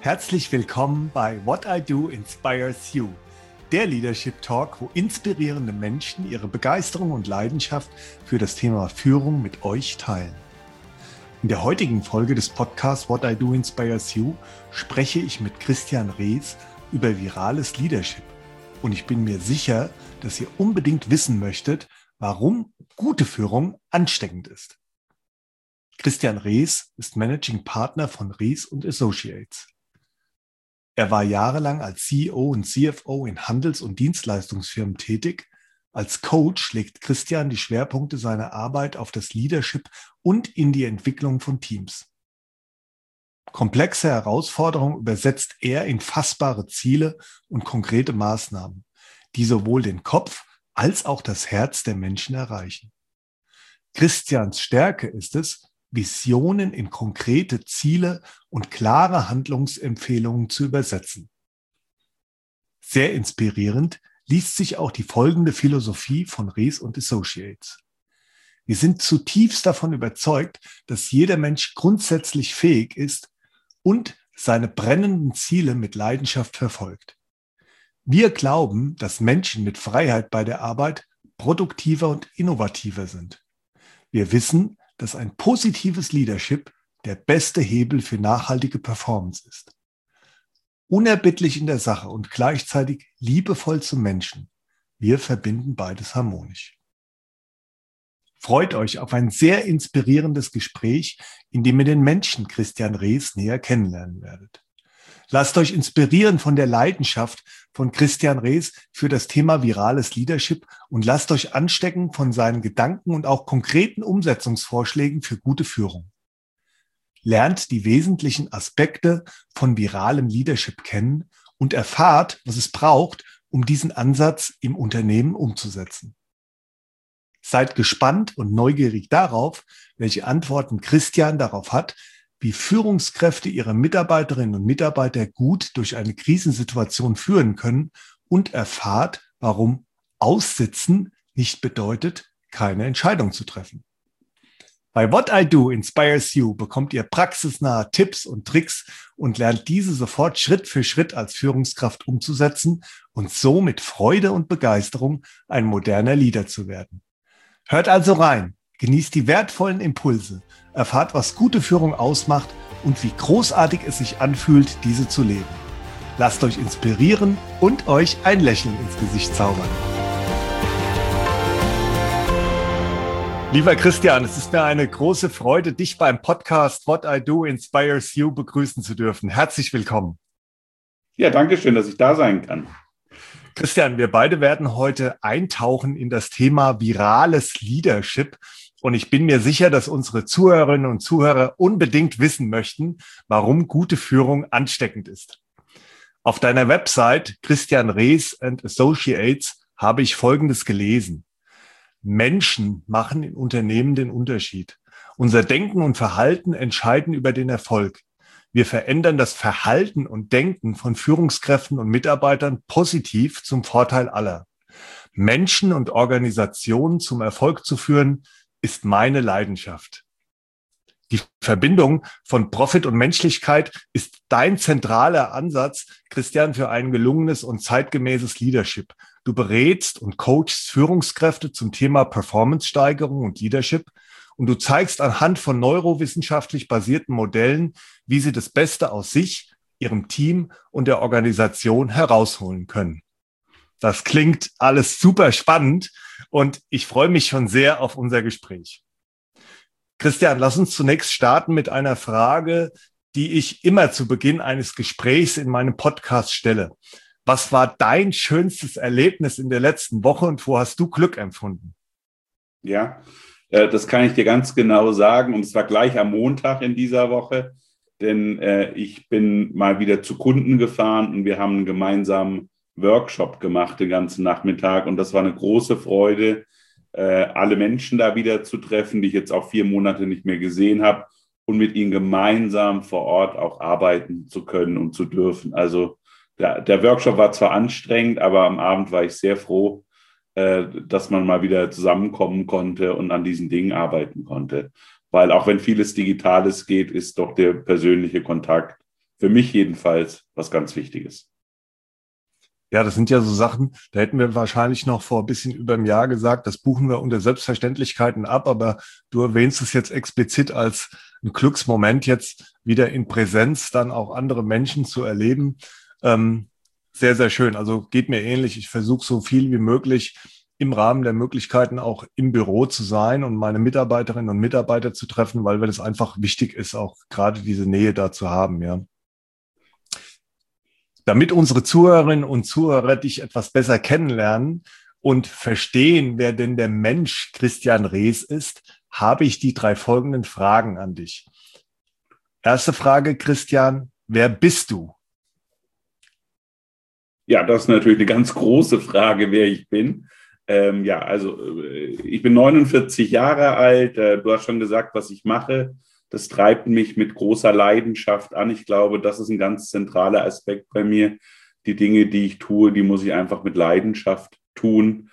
Herzlich willkommen bei What I Do Inspires You, der Leadership Talk, wo inspirierende Menschen ihre Begeisterung und Leidenschaft für das Thema Führung mit euch teilen. In der heutigen Folge des Podcasts What I Do Inspires You spreche ich mit Christian Rees über virales Leadership. Und ich bin mir sicher, dass ihr unbedingt wissen möchtet, warum gute Führung ansteckend ist. Christian Rees ist Managing Partner von Rees & Associates. Er war jahrelang als CEO und CFO in Handels- und Dienstleistungsfirmen tätig. Als Coach legt Christian die Schwerpunkte seiner Arbeit auf das Leadership und in die Entwicklung von Teams. Komplexe Herausforderungen übersetzt er in fassbare Ziele und konkrete Maßnahmen, die sowohl den Kopf als auch das Herz der Menschen erreichen. Christians Stärke ist es, Visionen in konkrete Ziele und klare Handlungsempfehlungen zu übersetzen. Sehr inspirierend liest sich auch die folgende Philosophie von Rees & Associates. Wir sind zutiefst davon überzeugt, dass jeder Mensch grundsätzlich fähig ist und seine brennenden Ziele mit Leidenschaft verfolgt. Wir glauben, dass Menschen mit Freiheit bei der Arbeit produktiver und innovativer sind. Wir wissen, dass ein positives Leadership der beste Hebel für nachhaltige Performance ist. Unerbittlich in der Sache und gleichzeitig liebevoll zum Menschen. Wir verbinden beides harmonisch. Freut euch auf ein sehr inspirierendes Gespräch, in dem ihr den Menschen Christian Rees näher kennenlernen werdet. Lasst euch inspirieren von der Leidenschaft von Christian Rees für das Thema virales Leadership und lasst euch anstecken von seinen Gedanken und auch konkreten Umsetzungsvorschlägen für gute Führung. Lernt die wesentlichen Aspekte von viralem Leadership kennen und erfahrt, was es braucht, um diesen Ansatz im Unternehmen umzusetzen. Seid gespannt und neugierig darauf, welche Antworten Christian darauf hat, wie Führungskräfte ihre Mitarbeiterinnen und Mitarbeiter gut durch eine Krisensituation führen können und erfahrt, warum Aussitzen nicht bedeutet, keine Entscheidung zu treffen. Bei What I Do Inspires You bekommt ihr praxisnahe Tipps und Tricks und lernt diese sofort Schritt für Schritt als Führungskraft umzusetzen und so mit Freude und Begeisterung ein moderner Leader zu werden. Hört also rein, genießt die wertvollen Impulse, erfahrt, was gute Führung ausmacht und wie großartig es sich anfühlt, diese zu leben. Lasst euch inspirieren und euch ein Lächeln ins Gesicht zaubern. Lieber Christian, es ist mir eine große Freude, dich beim Podcast What I Do Inspires You begrüßen zu dürfen. Herzlich willkommen. Ja, danke schön, dass ich da sein kann. Christian, wir beide werden heute eintauchen in das Thema virales Leadership. Und ich bin mir sicher, dass unsere Zuhörerinnen und Zuhörer unbedingt wissen möchten, warum gute Führung ansteckend ist. Auf deiner Website Christian Rees & Associates habe ich Folgendes gelesen. Menschen machen in Unternehmen den Unterschied. Unser Denken und Verhalten entscheiden über den Erfolg. Wir verändern das Verhalten und Denken von Führungskräften und Mitarbeitern positiv zum Vorteil aller. Menschen und Organisationen zum Erfolg zu führen, ist meine Leidenschaft. Die Verbindung von Profit und Menschlichkeit ist dein zentraler Ansatz, Christian, für ein gelungenes und zeitgemäßes Leadership. Du berätst und coachst Führungskräfte zum Thema Performance-Steigerung und Leadership und du zeigst anhand von neurowissenschaftlich basierten Modellen, wie sie das Beste aus sich, ihrem Team und der Organisation herausholen können. Das klingt alles super spannend und ich freue mich schon sehr auf unser Gespräch. Christian, lass uns zunächst starten mit einer Frage, die ich immer zu Beginn eines Gesprächs in meinem Podcast stelle. Was war dein schönstes Erlebnis in der letzten Woche und wo hast du Glück empfunden? Ja, das kann ich dir ganz genau sagen und es war gleich am Montag in dieser Woche, denn ich bin mal wieder zu Kunden gefahren und wir haben einen gemeinsamen Workshop gemacht den ganzen Nachmittag und das war eine große Freude, alle Menschen da wieder zu treffen, die ich jetzt auch 4 Monate nicht mehr gesehen habe und mit ihnen gemeinsam vor Ort auch arbeiten zu können und zu dürfen. Also der Workshop war zwar anstrengend, aber am Abend war ich sehr froh, dass man mal wieder zusammenkommen konnte und an diesen Dingen arbeiten konnte. Weil auch wenn vieles Digitales geht, ist doch der persönliche Kontakt für mich jedenfalls was ganz Wichtiges. Ja, das sind ja so Sachen, da hätten wir wahrscheinlich noch vor ein bisschen über einem Jahr gesagt, das buchen wir unter Selbstverständlichkeiten ab, aber du erwähnst es jetzt explizit als ein Glücksmoment, jetzt wieder in Präsenz dann auch andere Menschen zu erleben. Sehr, sehr schön. Also geht mir ähnlich. Ich versuche so viel wie möglich im Rahmen der Möglichkeiten auch im Büro zu sein und meine Mitarbeiterinnen und Mitarbeiter zu treffen, weil mir das einfach wichtig ist, auch gerade diese Nähe da zu haben, ja. Damit unsere Zuhörerinnen und Zuhörer dich etwas besser kennenlernen und verstehen, wer denn der Mensch Christian Rees ist, habe ich die 3 folgenden Fragen an dich. Erste Frage, Christian, wer bist du? Ja, das ist natürlich eine ganz große Frage, wer ich bin. Ich bin 49 Jahre alt. Du hast schon gesagt, was ich mache. Das treibt mich mit großer Leidenschaft an. Ich glaube, das ist ein ganz zentraler Aspekt bei mir. Die Dinge, die ich tue, die muss ich einfach mit Leidenschaft tun.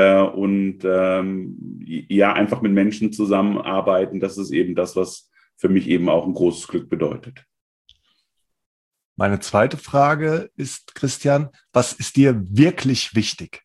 Einfach mit Menschen zusammenarbeiten. Das ist eben das, was für mich eben auch ein großes Glück bedeutet. Meine zweite Frage ist, Christian, was ist dir wirklich wichtig?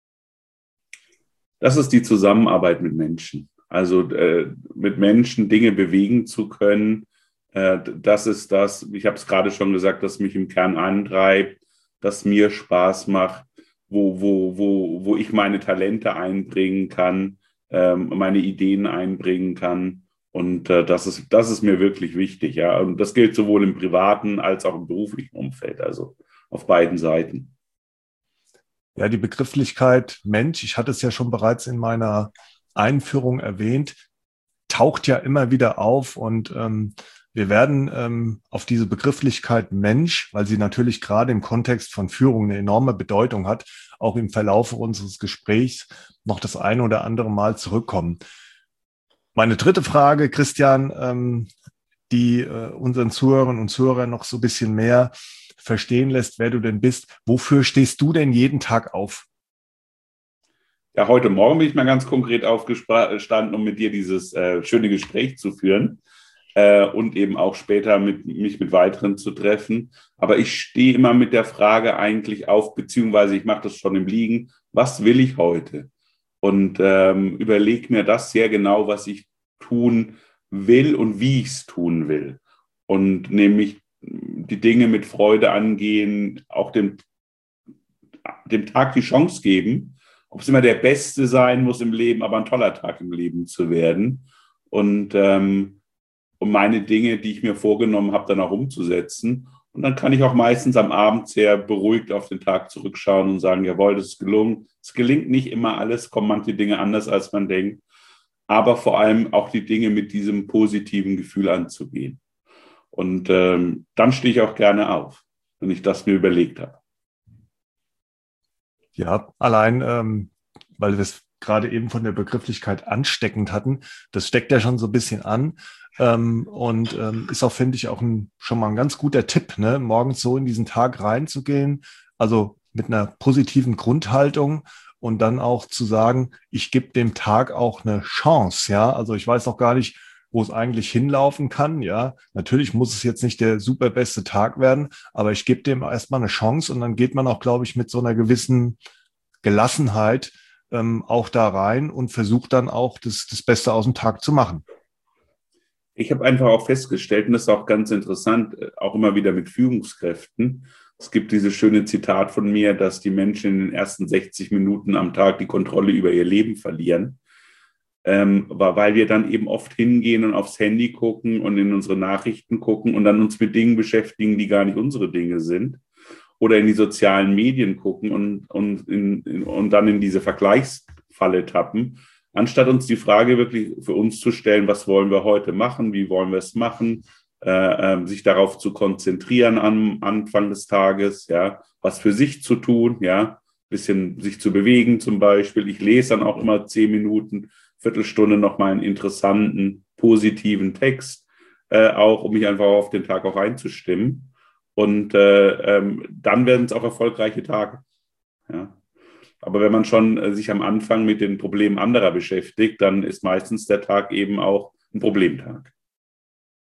Das ist die Zusammenarbeit mit Menschen. Also mit Menschen Dinge bewegen zu können, das ist das, ich habe es gerade schon gesagt, das mich im Kern antreibt, das mir Spaß macht, wo ich meine Talente einbringen kann, meine Ideen einbringen kann. Und das ist mir wirklich wichtig. Ja. Und das gilt sowohl im privaten als auch im beruflichen Umfeld, also auf beiden Seiten. Ja, die Begrifflichkeit Mensch, ich hatte es ja schon bereits in meiner Einführung erwähnt, taucht ja immer wieder auf und wir werden auf diese Begrifflichkeit Mensch, weil sie natürlich gerade im Kontext von Führung eine enorme Bedeutung hat, auch im Verlauf unseres Gesprächs noch das eine oder andere Mal zurückkommen. Meine dritte Frage, Christian, die unseren Zuhörerinnen und Zuhörern noch so ein bisschen mehr verstehen lässt, wer du denn bist. Wofür stehst du denn jeden Tag auf? Ja, heute Morgen bin ich mal ganz konkret aufgestanden, um mit dir dieses schöne Gespräch zu führen und eben auch später mich mit weiteren zu treffen. Aber ich stehe immer mit der Frage eigentlich auf, beziehungsweise ich mache das schon im Liegen, was will ich heute? Und überlege mir das sehr genau, was ich tun will und wie ich es tun will. Und nämlich die Dinge mit Freude angehen, auch dem Tag die Chance geben, ob es immer der Beste sein muss im Leben, aber ein toller Tag im Leben zu werden. Und um meine Dinge, die ich mir vorgenommen habe, dann auch umzusetzen. Und dann kann ich auch meistens am Abend sehr beruhigt auf den Tag zurückschauen und sagen, jawohl, das ist gelungen. Es gelingt nicht immer alles, kommen manche Dinge anders, als man denkt. Aber vor allem auch die Dinge mit diesem positiven Gefühl anzugehen. Und dann stehe ich auch gerne auf, wenn ich das mir überlegt habe. Ja, allein, weil wir es gerade eben von der Begrifflichkeit ansteckend hatten, das steckt ja schon so ein bisschen an ist auch, finde ich, auch schon mal ein ganz guter Tipp, ne? Morgens so in diesen Tag reinzugehen, also mit einer positiven Grundhaltung und dann auch zu sagen, ich gebe dem Tag auch eine Chance, ja, also ich weiß noch gar nicht, wo es eigentlich hinlaufen kann, ja, natürlich muss es jetzt nicht der super beste Tag werden, aber ich gebe dem erstmal eine Chance und dann geht man auch, glaube ich, mit so einer gewissen Gelassenheit auch da rein und versucht dann auch das Beste aus dem Tag zu machen. Ich habe einfach auch festgestellt, und das ist auch ganz interessant, auch immer wieder mit Führungskräften. Es gibt dieses schöne Zitat von mir, dass die Menschen in den ersten 60 Minuten am Tag die Kontrolle über ihr Leben verlieren, weil wir dann eben oft hingehen und aufs Handy gucken und in unsere Nachrichten gucken und dann uns mit Dingen beschäftigen, die gar nicht unsere Dinge sind. Oder in die sozialen Medien gucken und dann in diese Vergleichsfalle tappen, anstatt uns die Frage wirklich für uns zu stellen, was wollen wir heute machen, wie wollen wir es machen, sich darauf zu konzentrieren am Anfang des Tages, ja, was für sich zu tun, ja, ein bisschen sich zu bewegen zum Beispiel. Ich lese dann auch immer 10 Minuten, Viertelstunde nochmal einen interessanten, positiven Text, auch um mich einfach auf den Tag auch einzustimmen. Und dann werden es auch erfolgreiche Tage. Ja. Aber wenn man schon sich am Anfang mit den Problemen anderer beschäftigt, dann ist meistens der Tag eben auch ein Problemtag.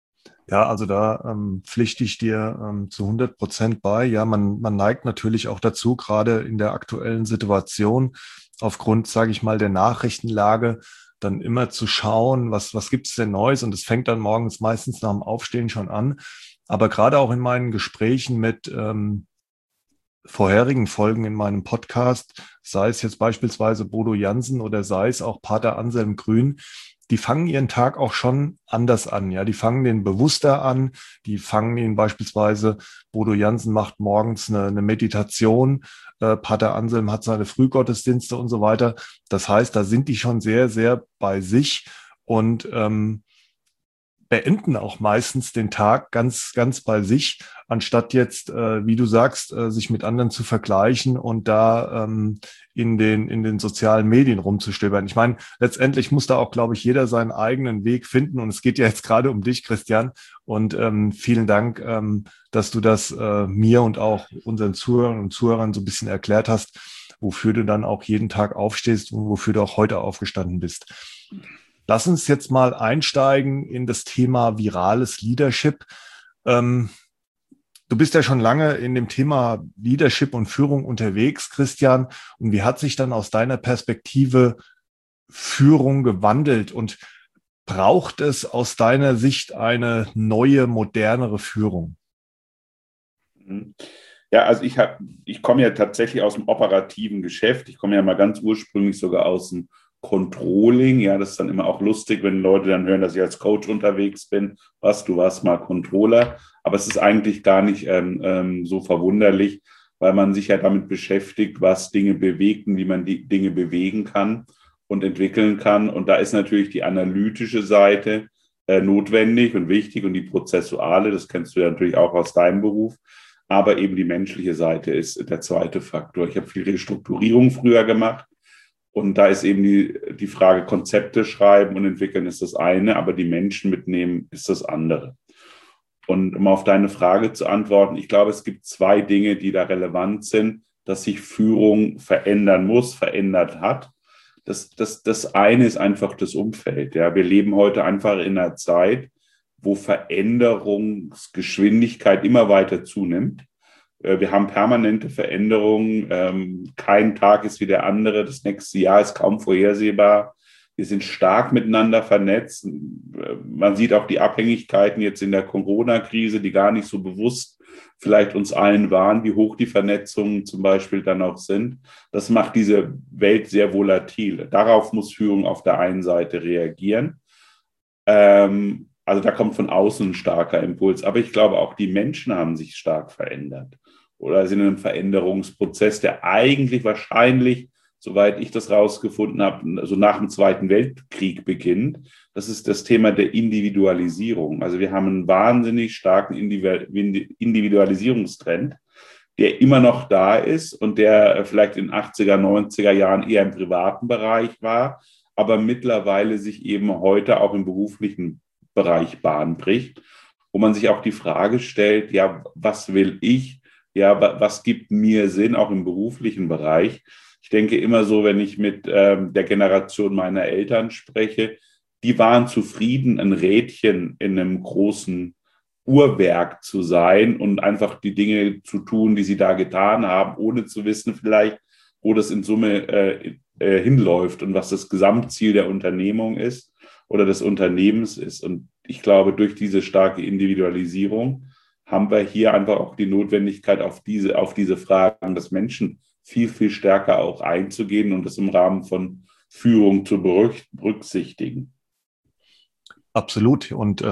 Ja, also da pflichte ich dir zu 100% bei. Ja, man neigt natürlich auch dazu, gerade in der aktuellen Situation, aufgrund, sage ich mal, der Nachrichtenlage, dann immer zu schauen, was gibt's denn Neues? Und es fängt dann morgens meistens nach dem Aufstehen schon an. Aber gerade auch in meinen Gesprächen mit vorherigen Folgen in meinem Podcast, sei es jetzt beispielsweise Bodo Jansen oder sei es auch Pater Anselm Grün, die fangen ihren Tag auch schon anders an. Ja, die fangen den bewusster an. Die fangen ihn beispielsweise, Bodo Jansen macht morgens eine Meditation. Pater Anselm hat seine Frühgottesdienste und so weiter. Das heißt, da sind die schon sehr, sehr bei sich und beenden auch meistens den Tag ganz, ganz bei sich, anstatt jetzt, wie du sagst, sich mit anderen zu vergleichen und da in den sozialen Medien rumzustöbern. Ich meine, letztendlich muss da auch, glaube ich, jeder seinen eigenen Weg finden. Und es geht ja jetzt gerade um dich, Christian. Und vielen Dank, dass du das mir und auch unseren Zuhörern und Zuhörern so ein bisschen erklärt hast, wofür du dann auch jeden Tag aufstehst und wofür du auch heute aufgestanden bist. Lass uns jetzt mal einsteigen in das Thema virales Leadership. Du bist ja schon lange in dem Thema Leadership und Führung unterwegs, Christian. Und wie hat sich dann aus deiner Perspektive Führung gewandelt? Und braucht es aus deiner Sicht eine neue, modernere Führung? Ja, also ich komme ja tatsächlich aus dem operativen Geschäft. Ich komme ja mal ganz ursprünglich sogar aus dem Controlling. Ja, das ist dann immer auch lustig, wenn Leute dann hören, dass ich als Coach unterwegs bin. Du warst mal Controller. Aber es ist eigentlich gar nicht so verwunderlich, weil man sich ja damit beschäftigt, was Dinge bewegt und wie man die Dinge bewegen kann und entwickeln kann. Und da ist natürlich die analytische Seite notwendig und wichtig und die prozessuale, das kennst du ja natürlich auch aus deinem Beruf. Aber eben die menschliche Seite ist der zweite Faktor. Ich habe viel Restrukturierung früher gemacht. Und da ist eben die Frage, Konzepte schreiben und entwickeln ist das eine, aber die Menschen mitnehmen ist das andere. Und um auf deine Frage zu antworten, ich glaube, es gibt zwei Dinge, die da relevant sind, dass sich Führung verändern muss, verändert hat. Das eine ist einfach das Umfeld. Ja. Wir leben heute einfach in einer Zeit, wo Veränderungsgeschwindigkeit immer weiter zunimmt. Wir haben permanente Veränderungen. Kein Tag ist wie der andere. Das nächste Jahr ist kaum vorhersehbar. Wir sind stark miteinander vernetzt. Man sieht auch die Abhängigkeiten jetzt in der Corona-Krise, die gar nicht so bewusst vielleicht uns allen waren, wie hoch die Vernetzungen zum Beispiel dann auch sind. Das macht diese Welt sehr volatil. Darauf muss Führung auf der einen Seite reagieren. Also da kommt von außen ein starker Impuls. Aber ich glaube, auch die Menschen haben sich stark verändert oder sind in einem Veränderungsprozess, der eigentlich wahrscheinlich, soweit ich das rausgefunden habe, so nach dem Zweiten Weltkrieg beginnt. Das ist das Thema der Individualisierung. Also wir haben einen wahnsinnig starken Individualisierungstrend, der immer noch da ist und der vielleicht in den 80er, 90er Jahren eher im privaten Bereich war, aber mittlerweile sich eben heute auch im beruflichen Bereich Bahn bricht, wo man sich auch die Frage stellt, ja, was will ich? Ja, was gibt mir Sinn, auch im beruflichen Bereich? Ich denke immer so, wenn ich mit der Generation meiner Eltern spreche, die waren zufrieden, ein Rädchen in einem großen Uhrwerk zu sein und einfach die Dinge zu tun, die sie da getan haben, ohne zu wissen vielleicht, wo das in Summe hinläuft und was das Gesamtziel der Unternehmung ist oder des Unternehmens ist. Und ich glaube, durch diese starke Individualisierung haben wir hier einfach auch die Notwendigkeit, auf diese Fragen des Menschen viel, viel stärker auch einzugehen und das im Rahmen von Führung zu berücksichtigen. Absolut. Und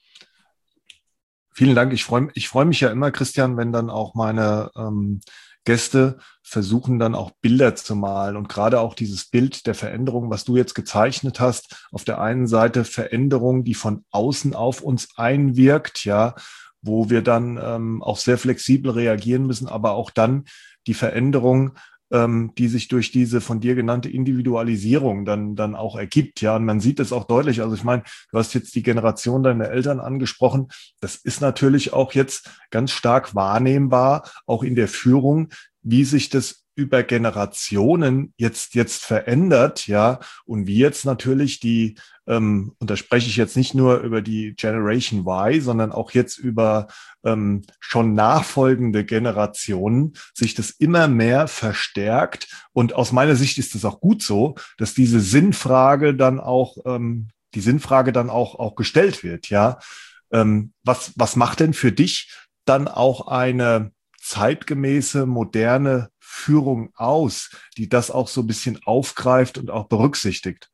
vielen Dank. Ich freu mich ja immer, Christian, wenn dann auch meine Gäste versuchen dann auch Bilder zu malen und gerade auch dieses Bild der Veränderung, was du jetzt gezeichnet hast, auf der einen Seite Veränderung, die von außen auf uns einwirkt, ja, wo wir dann auch sehr flexibel reagieren müssen, aber auch dann die Veränderung, die sich durch diese von dir genannte Individualisierung dann auch ergibt. Ja, und man sieht es auch deutlich. Also ich meine, du hast jetzt die Generation deiner Eltern angesprochen. Das ist natürlich auch jetzt ganz stark wahrnehmbar, auch in der Führung, wie sich das über Generationen jetzt verändert, ja, und wie jetzt natürlich und da spreche ich jetzt nicht nur über die Generation Y, sondern auch jetzt über schon nachfolgende Generationen, sich das immer mehr verstärkt. Und aus meiner Sicht ist es auch gut so, dass diese Sinnfrage dann auch, auch gestellt wird, ja. Was macht denn für dich dann auch eine zeitgemäße, moderne Führung aus, die das auch so ein bisschen aufgreift und auch berücksichtigt?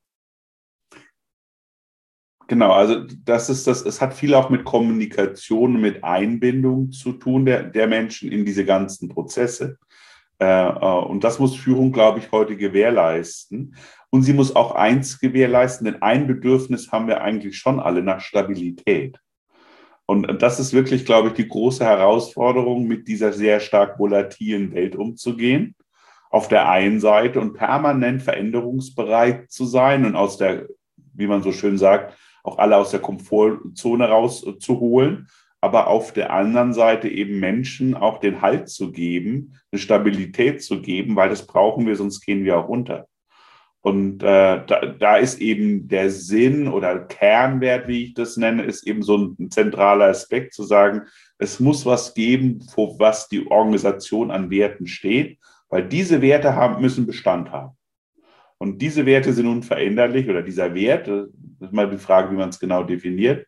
Genau, also das ist das, es hat viel auch mit Kommunikation, mit Einbindung zu tun, der Menschen in diese ganzen Prozesse. Und das muss Führung, glaube ich, heute gewährleisten. Und sie muss auch eins gewährleisten, denn ein Bedürfnis haben wir eigentlich schon alle nach Stabilität. Und das ist wirklich, glaube ich, die große Herausforderung, mit dieser sehr stark volatilen Welt umzugehen. Auf der einen Seite und permanent veränderungsbereit zu sein und aus der, wie man so schön sagt, auch alle aus der Komfortzone rauszuholen, aber auf der anderen Seite eben Menschen auch den Halt zu geben, eine Stabilität zu geben, weil das brauchen wir, sonst gehen wir auch unter. Und da ist eben der Sinn oder Kernwert, wie ich das nenne, ist eben so ein zentraler Aspekt, zu sagen, es muss was geben, vor was die Organisation an Werten steht, weil diese Werte müssen Bestand haben. Und diese Werte sind unveränderlich oder dieser Wert, das ist mal die Frage, wie man es genau definiert,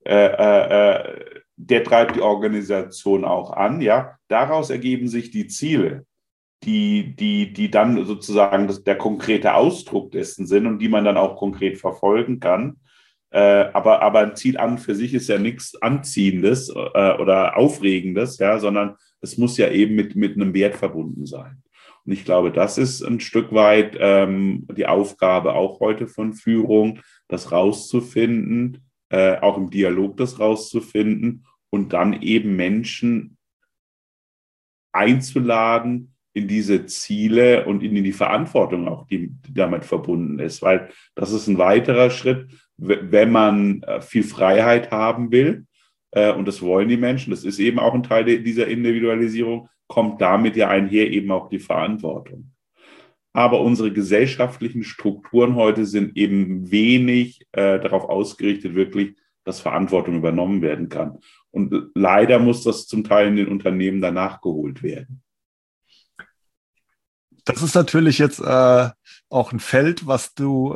der treibt die Organisation auch an. Ja? Daraus ergeben sich die Ziele, die dann sozusagen der konkrete Ausdruck dessen sind und die man dann auch konkret verfolgen kann. Aber ein Ziel an für sich ist ja nichts Anziehendes oder Aufregendes, ja, sondern es muss ja eben mit einem Wert verbunden sein. Und ich glaube, das ist ein Stück weit die Aufgabe auch heute von Führung, das rauszufinden, auch im Dialog das rauszufinden und dann eben Menschen einzuladen in diese Ziele und in die Verantwortung auch, die damit verbunden ist. Weil das ist ein weiterer Schritt, wenn man viel Freiheit haben will, und das wollen die Menschen, das ist eben auch ein Teil dieser Individualisierung, kommt damit ja einher eben auch die Verantwortung. Aber unsere gesellschaftlichen Strukturen heute sind eben wenig darauf ausgerichtet, wirklich, dass Verantwortung übernommen werden kann. Und leider muss das zum Teil in den Unternehmen danach geholt werden. Das ist natürlich jetzt auch ein Feld, was du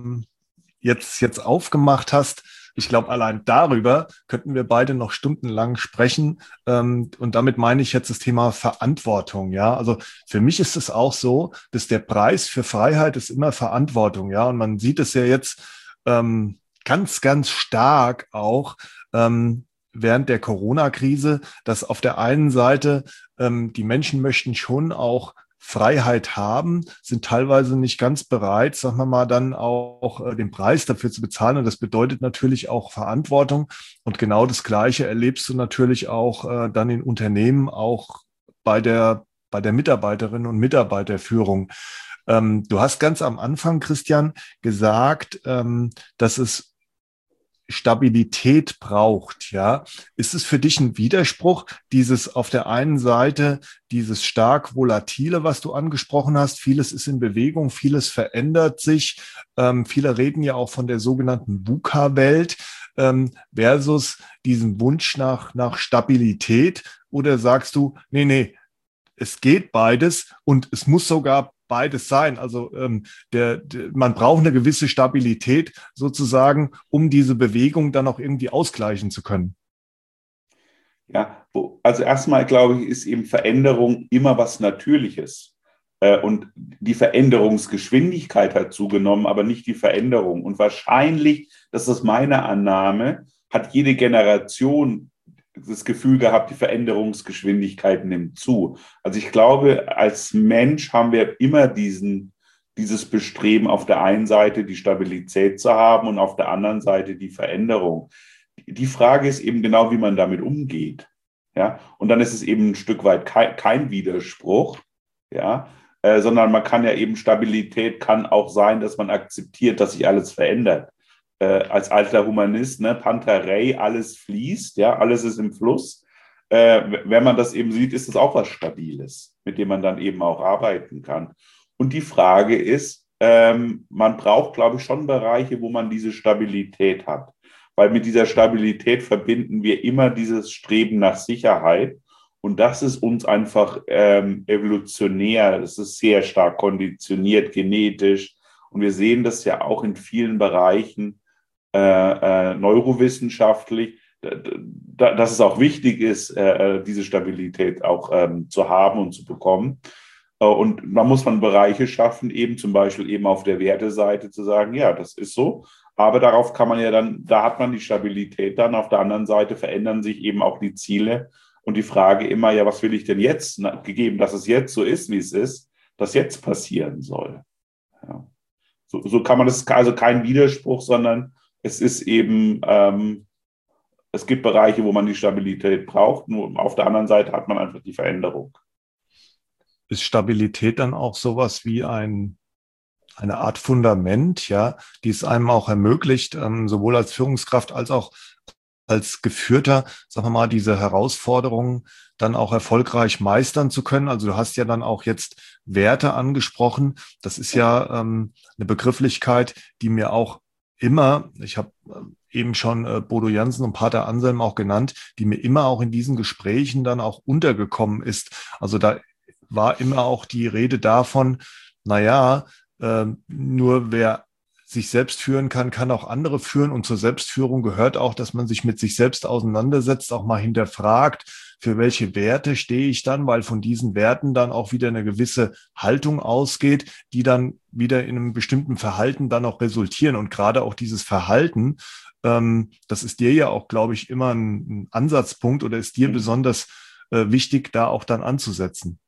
jetzt aufgemacht hast. Ich glaube, allein darüber könnten wir beide noch stundenlang sprechen. Und damit meine ich jetzt das Thema Verantwortung. Ja, also für mich ist es auch so, dass der Preis für Freiheit ist immer Verantwortung. Ja, und man sieht es ja jetzt ganz, ganz stark auch während der Corona-Krise, dass auf der einen Seite die Menschen möchten schon auch Freiheit haben, sind teilweise nicht ganz bereit, sagen wir mal, dann auch den Preis dafür zu bezahlen. Und das bedeutet natürlich auch Verantwortung. Und genau das Gleiche erlebst du natürlich auch dann in Unternehmen, auch bei der Mitarbeiterinnen und Mitarbeiterführung. Du hast ganz am Anfang, Christian, gesagt, dass es Stabilität braucht, ja. Ist es für dich ein Widerspruch, dieses auf der einen Seite, dieses stark volatile, was du angesprochen hast, vieles ist in Bewegung, vieles verändert sich, viele reden ja auch von der sogenannten VUCA-Welt, versus diesen Wunsch nach Stabilität, oder sagst du, nee, es geht beides und es muss sogar beides sein. Also man braucht eine gewisse Stabilität sozusagen, um diese Bewegung dann auch irgendwie ausgleichen zu können. Ja, also erstmal glaube ich, ist eben Veränderung immer was Natürliches. Und die Veränderungsgeschwindigkeit hat zugenommen, aber nicht die Veränderung. Und wahrscheinlich, das ist meine Annahme, hat jede Generation das Gefühl gehabt, die Veränderungsgeschwindigkeit nimmt zu. Also ich glaube, als Mensch haben wir immer dieses Bestreben, auf der einen Seite die Stabilität zu haben und auf der anderen Seite die Veränderung. Die Frage ist eben genau, wie man damit umgeht. Ja? Und dann ist es eben ein Stück weit kein Widerspruch, ja? Sondern man kann ja eben, Stabilität kann auch sein, dass man akzeptiert, dass sich alles verändert. Als alter Humanist, ne, Panta Rhei, alles fließt, ja, alles ist im Fluss. Wenn man das eben sieht, ist es auch was Stabiles. mit dem man dann eben auch arbeiten kann. Und die Frage ist, man braucht, glaube ich, schon Bereiche, wo man diese Stabilität hat. Weil mit dieser Stabilität verbinden wir immer dieses Streben nach Sicherheit. Und das ist uns einfach evolutionär, das ist sehr stark konditioniert, genetisch. Und wir sehen das ja auch in vielen Bereichen neurowissenschaftlich, dass es auch wichtig ist, diese Stabilität auch zu haben und zu bekommen. Und da muss man Bereiche schaffen, eben zum Beispiel eben auf der Werteseite zu sagen, ja, das ist so. Aber darauf kann man ja dann, da hat man die Stabilität dann. Auf der anderen Seite verändern sich eben auch die Ziele. Und die Frage immer, ja, was will ich denn jetzt, gegeben, dass es jetzt so ist, wie es ist, das jetzt passieren soll. Ja. So kann man das, also kein Widerspruch, sondern es ist eben, es gibt Bereiche, wo man die Stabilität braucht. Nur auf der anderen Seite hat man einfach die Veränderung. Ist Stabilität dann auch sowas wie eine Art Fundament, ja, die es einem auch ermöglicht, sowohl als Führungskraft als auch als Geführter, sagen wir mal, diese Herausforderungen dann auch erfolgreich meistern zu können? Also du hast ja dann auch jetzt Werte angesprochen. Das ist ja eine Begrifflichkeit, die mir auch immer, ich habe eben schon Bodo Jansen und Pater Anselm auch genannt, die mir immer auch in diesen Gesprächen dann auch untergekommen ist. Also da war immer auch die Rede davon, naja, nur wer sich selbst führen kann, kann auch andere führen. Und zur Selbstführung gehört auch, dass man sich mit sich selbst auseinandersetzt, auch mal hinterfragt, für welche Werte stehe ich dann, weil von diesen Werten dann auch wieder eine gewisse Haltung ausgeht, die dann wieder in einem bestimmten Verhalten dann auch resultieren. Und gerade auch dieses Verhalten, das ist dir ja auch, glaube ich, immer ein Ansatzpunkt oder ist dir besonders wichtig, da auch dann anzusetzen.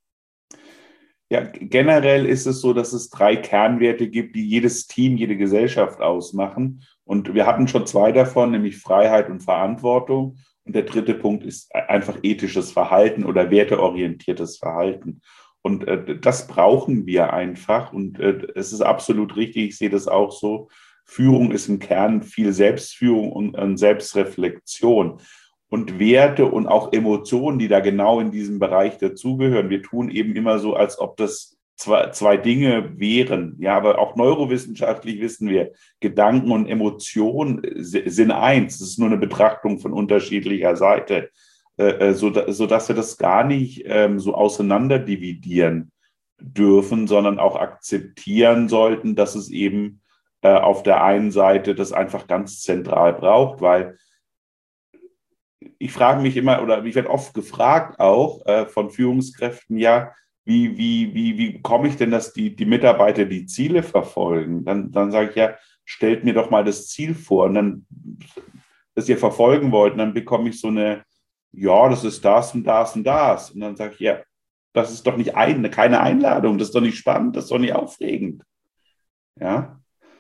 Ja, generell ist es so, dass es 3 Kernwerte gibt, die jedes Team, jede Gesellschaft ausmachen. Und wir hatten schon 2 davon, nämlich Freiheit und Verantwortung. Und der 3. Punkt ist einfach ethisches Verhalten oder werteorientiertes Verhalten. Und das brauchen wir einfach. Und es ist absolut richtig, ich sehe das auch so. Führung ist im Kern viel Selbstführung und Selbstreflexion. Und Werte und auch Emotionen, die da genau in diesem Bereich dazugehören. Wir tun eben immer so, als ob das zwei Dinge wären. Ja, aber auch neurowissenschaftlich wissen wir, Gedanken und Emotionen sind eins. Es ist nur eine Betrachtung von unterschiedlicher Seite, sodass wir das gar nicht so auseinander dividieren dürfen, sondern auch akzeptieren sollten, dass es eben auf der einen Seite das einfach ganz zentral braucht, weil ich frage mich immer, oder ich werde oft gefragt auch von Führungskräften, ja, wie bekomme ich denn, dass die Mitarbeiter die Ziele verfolgen? Dann sage ich, ja, stellt mir doch mal das Ziel vor und dann, das ihr verfolgen wollt, und dann bekomme ich so eine, ja, das ist das und das und das. Und dann sage ich, ja, das ist doch nicht keine Einladung, das ist doch nicht spannend, das ist doch nicht aufregend. Ja.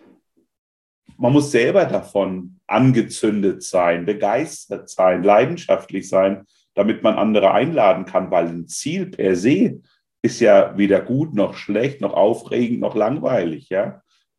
Man muss selber davon angezündet sein, begeistert sein, leidenschaftlich sein, damit man andere einladen kann, weil ein Ziel per se ist ja weder gut noch schlecht, noch aufregend, noch langweilig. Ja?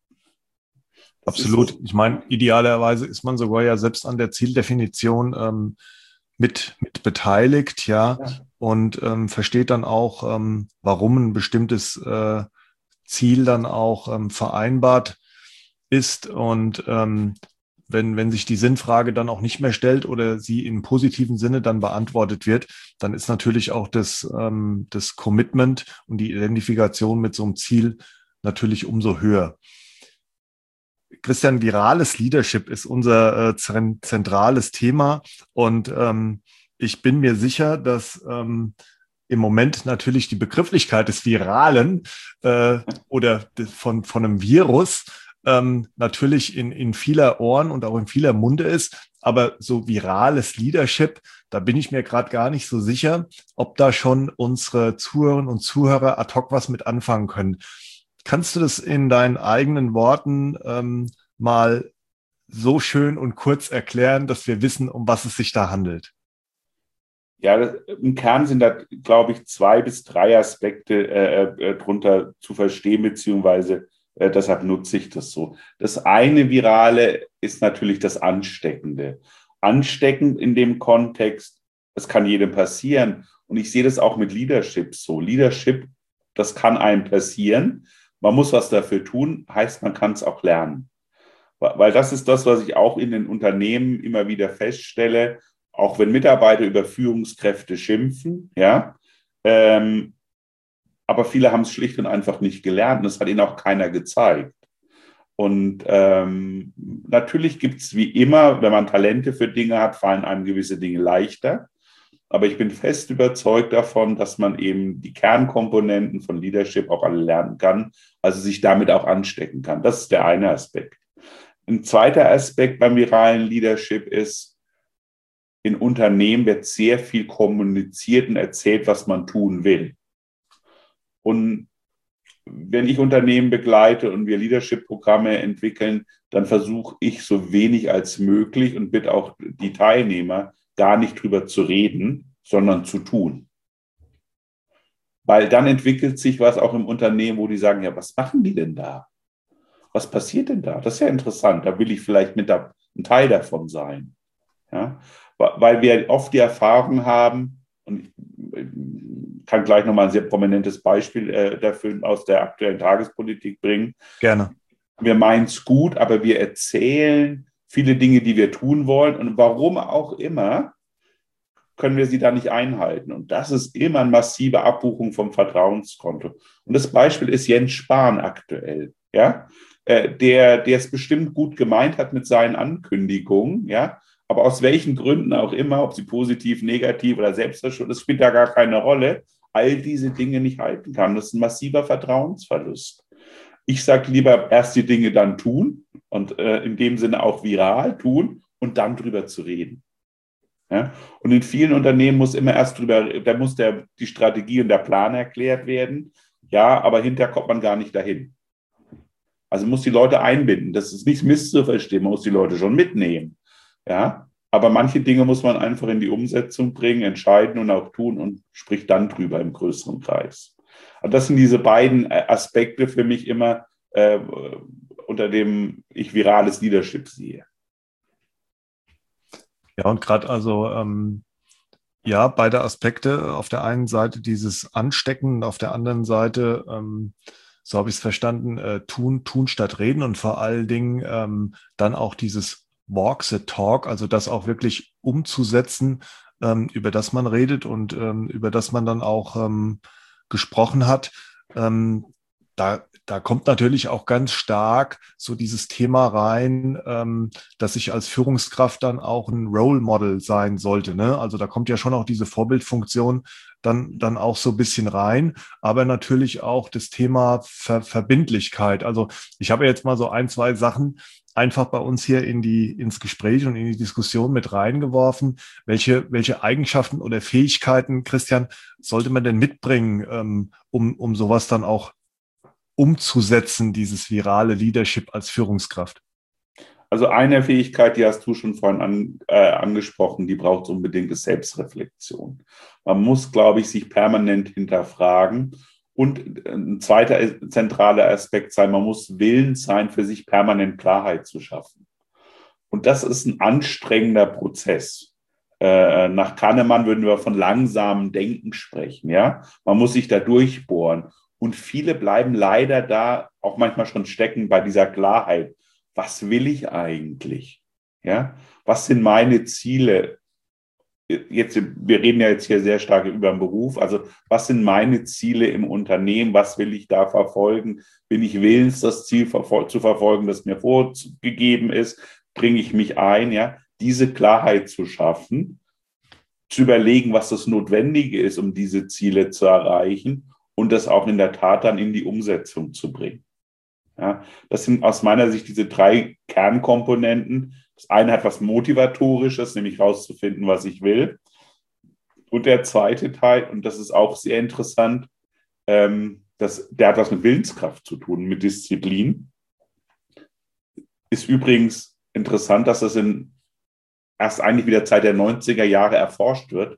Absolut. Ich meine, idealerweise ist man sogar ja selbst an der Zieldefinition mit beteiligt, ja, und versteht dann auch, warum ein bestimmtes Ziel dann auch vereinbart ist. Und wenn sich die Sinnfrage dann auch nicht mehr stellt oder sie im positiven Sinne dann beantwortet wird, dann ist natürlich auch das Commitment und die Identifikation mit so einem Ziel natürlich umso höher. Christian, virales Leadership ist unser zentrales Thema und ich bin mir sicher, dass im Moment natürlich die Begrifflichkeit des Viralen oder von einem Virus natürlich in vieler Ohren und auch in vieler Munde ist. Aber so virales Leadership, da bin ich mir gerade gar nicht so sicher, ob da schon unsere Zuhörerinnen und Zuhörer ad hoc was mit anfangen können. Kannst du das in deinen eigenen Worten mal so schön und kurz erklären, dass wir wissen, um was es sich da handelt? Ja, im Kern sind da, glaube ich, 2 bis 3 Aspekte drunter zu verstehen, beziehungsweise deshalb nutze ich das so. Das eine Virale ist natürlich das Ansteckende. Ansteckend in dem Kontext, es kann jedem passieren. Und ich sehe das auch mit Leadership so. Leadership, das kann einem passieren. Man muss was dafür tun, heißt, man kann es auch lernen. Weil das ist das, was ich auch in den Unternehmen immer wieder feststelle, auch wenn Mitarbeiter über Führungskräfte schimpfen, ja, aber viele haben es schlicht und einfach nicht gelernt. Und das hat ihnen auch keiner gezeigt. Und natürlich gibt es wie immer, wenn man Talente für Dinge hat, fallen einem gewisse Dinge leichter. Aber ich bin fest überzeugt davon, dass man eben die Kernkomponenten von Leadership auch alle lernen kann, also sich damit auch anstecken kann. Das ist der eine Aspekt. Ein zweiter Aspekt beim viralen Leadership ist, in Unternehmen wird sehr viel kommuniziert und erzählt, was man tun will. Und wenn ich Unternehmen begleite und wir Leadership-Programme entwickeln, dann versuche ich so wenig als möglich und bitte auch die Teilnehmer, gar nicht drüber zu reden, sondern zu tun. Weil dann entwickelt sich was auch im Unternehmen, wo die sagen, ja, was machen die denn da? Was passiert denn da? Das ist ja interessant, da will ich vielleicht mit ein Teil davon sein. Ja? Weil wir oft die Erfahrung haben, und ich kann gleich nochmal ein sehr prominentes Beispiel dafür aus der aktuellen Tagespolitik bringen. Gerne. Wir meinen es gut, aber wir erzählen viele Dinge, die wir tun wollen. Und warum auch immer, können wir sie da nicht einhalten. Und das ist immer eine massive Abbuchung vom Vertrauenskonto. Und das Beispiel ist Jens Spahn aktuell, ja, der es bestimmt gut gemeint hat mit seinen Ankündigungen, ja, aber aus welchen Gründen auch immer, ob sie positiv, negativ oder selbstverschuldet, das spielt da gar keine Rolle, all diese Dinge nicht halten kann. Das ist ein massiver Vertrauensverlust. Ich sage lieber erst die Dinge dann tun und in dem Sinne auch viral tun und dann drüber zu reden. Ja? Und in vielen Unternehmen muss immer erst die Strategie und der Plan erklärt werden. Ja, aber hinterher kommt man gar nicht dahin. Also man muss die Leute einbinden. Das ist nicht misszuverstehen, man muss die Leute schon mitnehmen. Ja, aber manche Dinge muss man einfach in die Umsetzung bringen, entscheiden und auch tun und spricht dann drüber im größeren Kreis. Und das sind diese beiden Aspekte für mich immer, unter dem ich virales Leadership sehe. Ja, und gerade also, ja, beide Aspekte. Auf der einen Seite dieses Anstecken, auf der anderen Seite, so habe ich es verstanden, tun statt reden und vor allen Dingen dann auch dieses Walk the Talk, also das auch wirklich umzusetzen, über das man redet und über das man dann auch gesprochen hat. Da kommt natürlich auch ganz stark so dieses Thema rein, dass ich als Führungskraft dann auch ein Role Model sein sollte, ne? Also da kommt ja schon auch diese Vorbildfunktion dann auch so ein bisschen rein, aber natürlich auch das Thema Verbindlichkeit. Also ich habe jetzt mal so ein, zwei Sachen einfach bei uns hier ins Gespräch und in die Diskussion mit reingeworfen. Welche Eigenschaften oder Fähigkeiten, Christian, sollte man denn mitbringen, um sowas dann auch umzusetzen, dieses virale Leadership als Führungskraft? Also eine Fähigkeit, die hast du schon vorhin angesprochen, die braucht unbedingt ist Selbstreflexion. Man muss, glaube ich, sich permanent hinterfragen. Und ein zweiter zentraler Aspekt sein, man muss willens sein, für sich permanent Klarheit zu schaffen. Und das ist ein anstrengender Prozess. Nach Kahnemann würden wir von langsamem Denken sprechen. Ja? Man muss sich da durchbohren. Und viele bleiben leider da auch manchmal schon stecken bei dieser Klarheit. Was will ich eigentlich? Ja? Was sind meine Ziele? Wir reden ja jetzt hier sehr stark über den Beruf. Also was sind meine Ziele im Unternehmen? Was will ich da verfolgen? Bin ich willens, das Ziel zu verfolgen, das mir vorgegeben ist? Bringe ich mich ein? Ja? Diese Klarheit zu schaffen, zu überlegen, was das Notwendige ist, um diese Ziele zu erreichen und das auch in der Tat dann in die Umsetzung zu bringen. Ja? Das sind aus meiner Sicht diese 3 Kernkomponenten. Das eine hat was Motivatorisches, nämlich herauszufinden, was ich will. Und der zweite Teil, und das ist auch sehr interessant, der hat was mit Willenskraft zu tun, mit Disziplin. Ist übrigens interessant, dass das erst eigentlich wieder Zeit der 90er Jahre erforscht wird,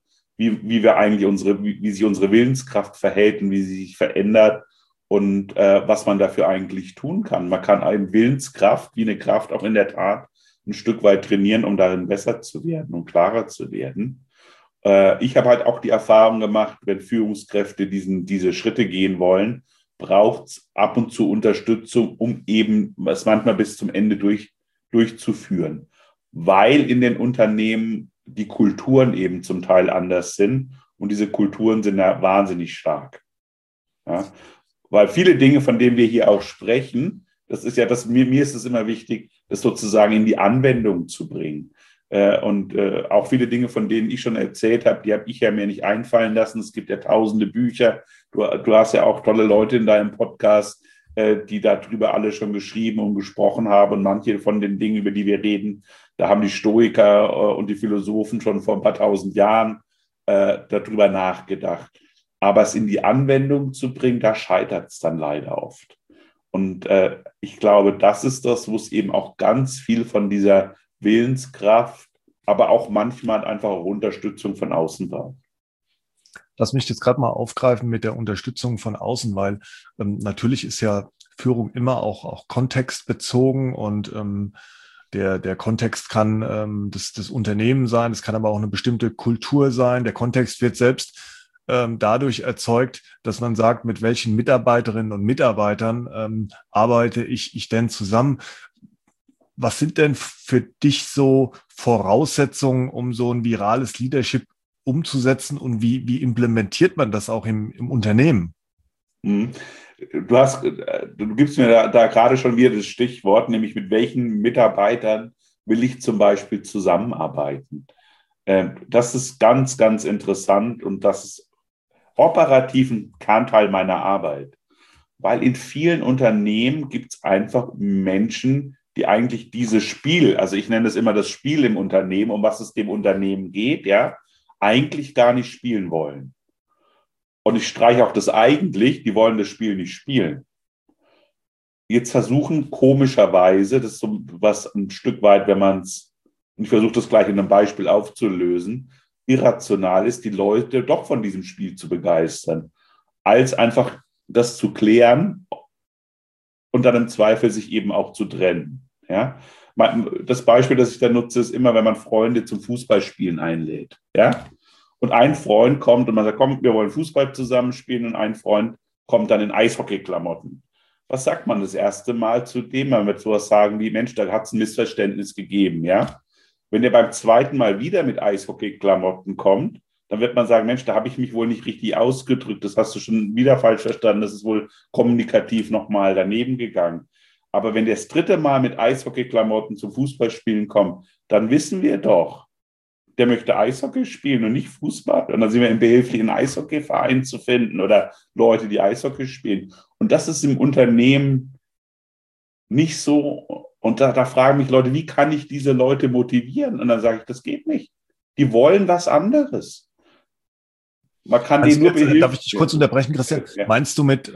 wie sich unsere Willenskraft verhält und wie sie sich verändert und was man dafür eigentlich tun kann. Man kann eine Willenskraft wie eine Kraft auch in der Tat ein Stück weit trainieren, um darin besser zu werden und klarer zu werden. Ich habe halt auch die Erfahrung gemacht, wenn Führungskräfte diese Schritte gehen wollen, braucht es ab und zu Unterstützung, um eben es manchmal bis zum Ende durchzuführen. Weil in den Unternehmen die Kulturen eben zum Teil anders sind und diese Kulturen sind ja wahnsinnig stark. Ja? Weil viele Dinge, von denen wir hier auch sprechen, das ist ja mir ist es immer wichtig, das sozusagen in die Anwendung zu bringen. Auch viele Dinge, von denen ich schon erzählt habe, die habe ich ja mir nicht einfallen lassen. Es gibt ja tausende Bücher. Du hast ja auch tolle Leute in deinem Podcast, die darüber alle schon geschrieben und gesprochen haben. Und manche von den Dingen, über die wir reden, da haben die Stoiker und die Philosophen schon vor ein paar tausend Jahren darüber nachgedacht. Aber es in die Anwendung zu bringen, da scheitert es dann leider oft. Und ich glaube, das ist das, wo es eben auch ganz viel von dieser Willenskraft, aber auch manchmal einfach auch Unterstützung von außen braucht. Lass mich jetzt gerade mal aufgreifen mit der Unterstützung von außen, weil natürlich ist ja Führung immer auch kontextbezogen und der Kontext kann das Unternehmen sein, es kann aber auch eine bestimmte Kultur sein. Der Kontext wird selbst dadurch erzeugt, dass man sagt, mit welchen Mitarbeiterinnen und Mitarbeitern arbeite ich denn zusammen. Was sind denn für dich so Voraussetzungen, um so ein virales Leadership umzusetzen und wie implementiert man das auch im Unternehmen? Mhm. Du gibst mir da gerade schon wieder das Stichwort, nämlich mit welchen Mitarbeitern will ich zum Beispiel zusammenarbeiten. Das ist ganz, ganz interessant und das ist operativ ein Kernteil meiner Arbeit, weil in vielen Unternehmen gibt es einfach Menschen, die eigentlich dieses Spiel, also ich nenne es immer das Spiel im Unternehmen, um was es dem Unternehmen geht, ja, eigentlich gar nicht spielen wollen. Und ich streiche auch das eigentlich, die wollen das Spiel nicht spielen. Jetzt versuchen komischerweise, das ist so was ein Stück weit, wenn man es, und ich versuche das gleich in einem Beispiel aufzulösen, irrational ist, die Leute doch von diesem Spiel zu begeistern, als einfach das zu klären und dann im Zweifel sich eben auch zu trennen. Ja? Das Beispiel, das ich da nutze, ist immer, wenn man Freunde zum Fußballspielen einlädt. Ja? Und ein Freund kommt und man sagt, komm, wir wollen Fußball zusammenspielen und ein Freund kommt dann in Eishockey-Klamotten. Was sagt man das erste Mal zu dem? Man wird sowas sagen wie, Mensch, da hat es ein Missverständnis gegeben, ja. Wenn der beim zweiten Mal wieder mit Eishockey-Klamotten kommt, dann wird man sagen, Mensch, da habe ich mich wohl nicht richtig ausgedrückt, das hast du schon wieder falsch verstanden, das ist wohl kommunikativ nochmal daneben gegangen. Aber wenn der das dritte Mal mit Eishockey-Klamotten zum Fußballspielen kommt, dann wissen wir doch, der möchte Eishockey spielen und nicht Fußball. Und dann sind wir im behilflichen Eishockeyverein zu finden oder Leute, die Eishockey spielen. Und das ist im Unternehmen nicht so. Und da fragen mich Leute, wie kann ich diese Leute motivieren? Und dann sage ich, das geht nicht. Die wollen was anderes. Man kann denen nur behilflich. Darf ich dich kurz unterbrechen, Christian? Ja. Meinst du mit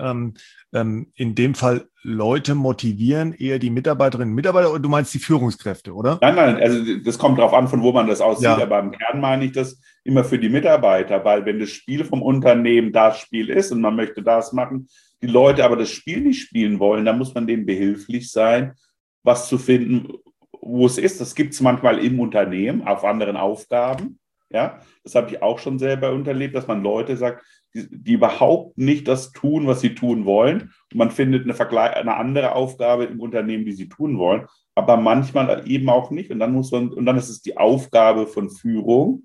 in dem Fall Leute motivieren, eher die Mitarbeiterinnen und Mitarbeiter, oder du meinst die Führungskräfte, oder? Nein, also das kommt darauf an, von wo man das aussieht, Ja. aber im Kern meine ich das immer für die Mitarbeiter, weil wenn das Spiel vom Unternehmen das Spiel ist und man möchte das machen, die Leute aber das Spiel nicht spielen wollen, dann muss man denen behilflich sein, was zu finden, wo es ist. Das gibt es manchmal im Unternehmen, auf anderen Aufgaben. Ja, das habe ich auch schon selber unterlebt, dass man Leute sagt, die überhaupt nicht das tun, was sie tun wollen. Und man findet eine andere Aufgabe im Unternehmen, die sie tun wollen, aber manchmal eben auch nicht. Und dann ist es die Aufgabe von Führung,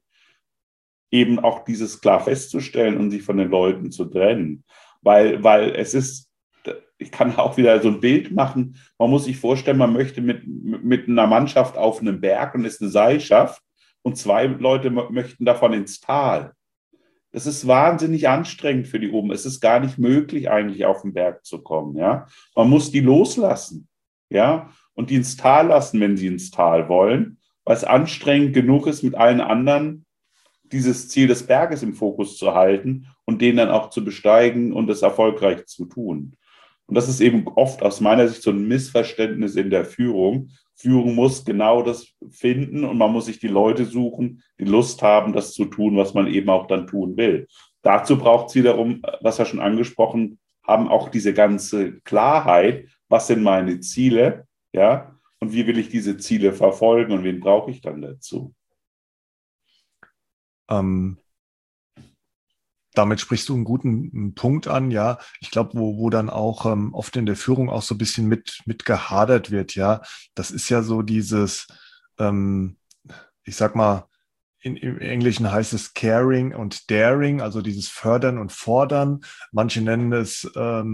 eben auch dieses klar festzustellen und sich von den Leuten zu trennen. Weil es ist, ich kann auch wieder so ein Bild machen, man muss sich vorstellen, man möchte mit einer Mannschaft auf einem Berg und ist eine Seilschaft und zwei Leute möchten davon ins Tal. Das ist wahnsinnig anstrengend für die oben. Es ist gar nicht möglich, eigentlich auf den Berg zu kommen. Ja? Man muss die loslassen, ja, und die ins Tal lassen, wenn sie ins Tal wollen, weil es anstrengend genug ist, mit allen anderen dieses Ziel des Berges im Fokus zu halten und den dann auch zu besteigen und es erfolgreich zu tun. Und das ist eben oft aus meiner Sicht so ein Missverständnis in der Führung. Führung muss genau das finden und man muss sich die Leute suchen, die Lust haben, das zu tun, was man eben auch dann tun will. Dazu braucht es wiederum, was wir schon angesprochen haben, auch diese ganze Klarheit, was sind meine Ziele, ja, und wie will ich diese Ziele verfolgen und wen brauche ich dann dazu? Ähm, Damit sprichst du einen guten Punkt an, ja. Ich glaube, wo dann auch oft in der Führung auch so ein bisschen mit gehadert wird, ja. Das ist ja so dieses, ähm, ich sag mal, im Englischen heißt es Caring und Daring, also dieses Fördern und Fordern. Manche nennen es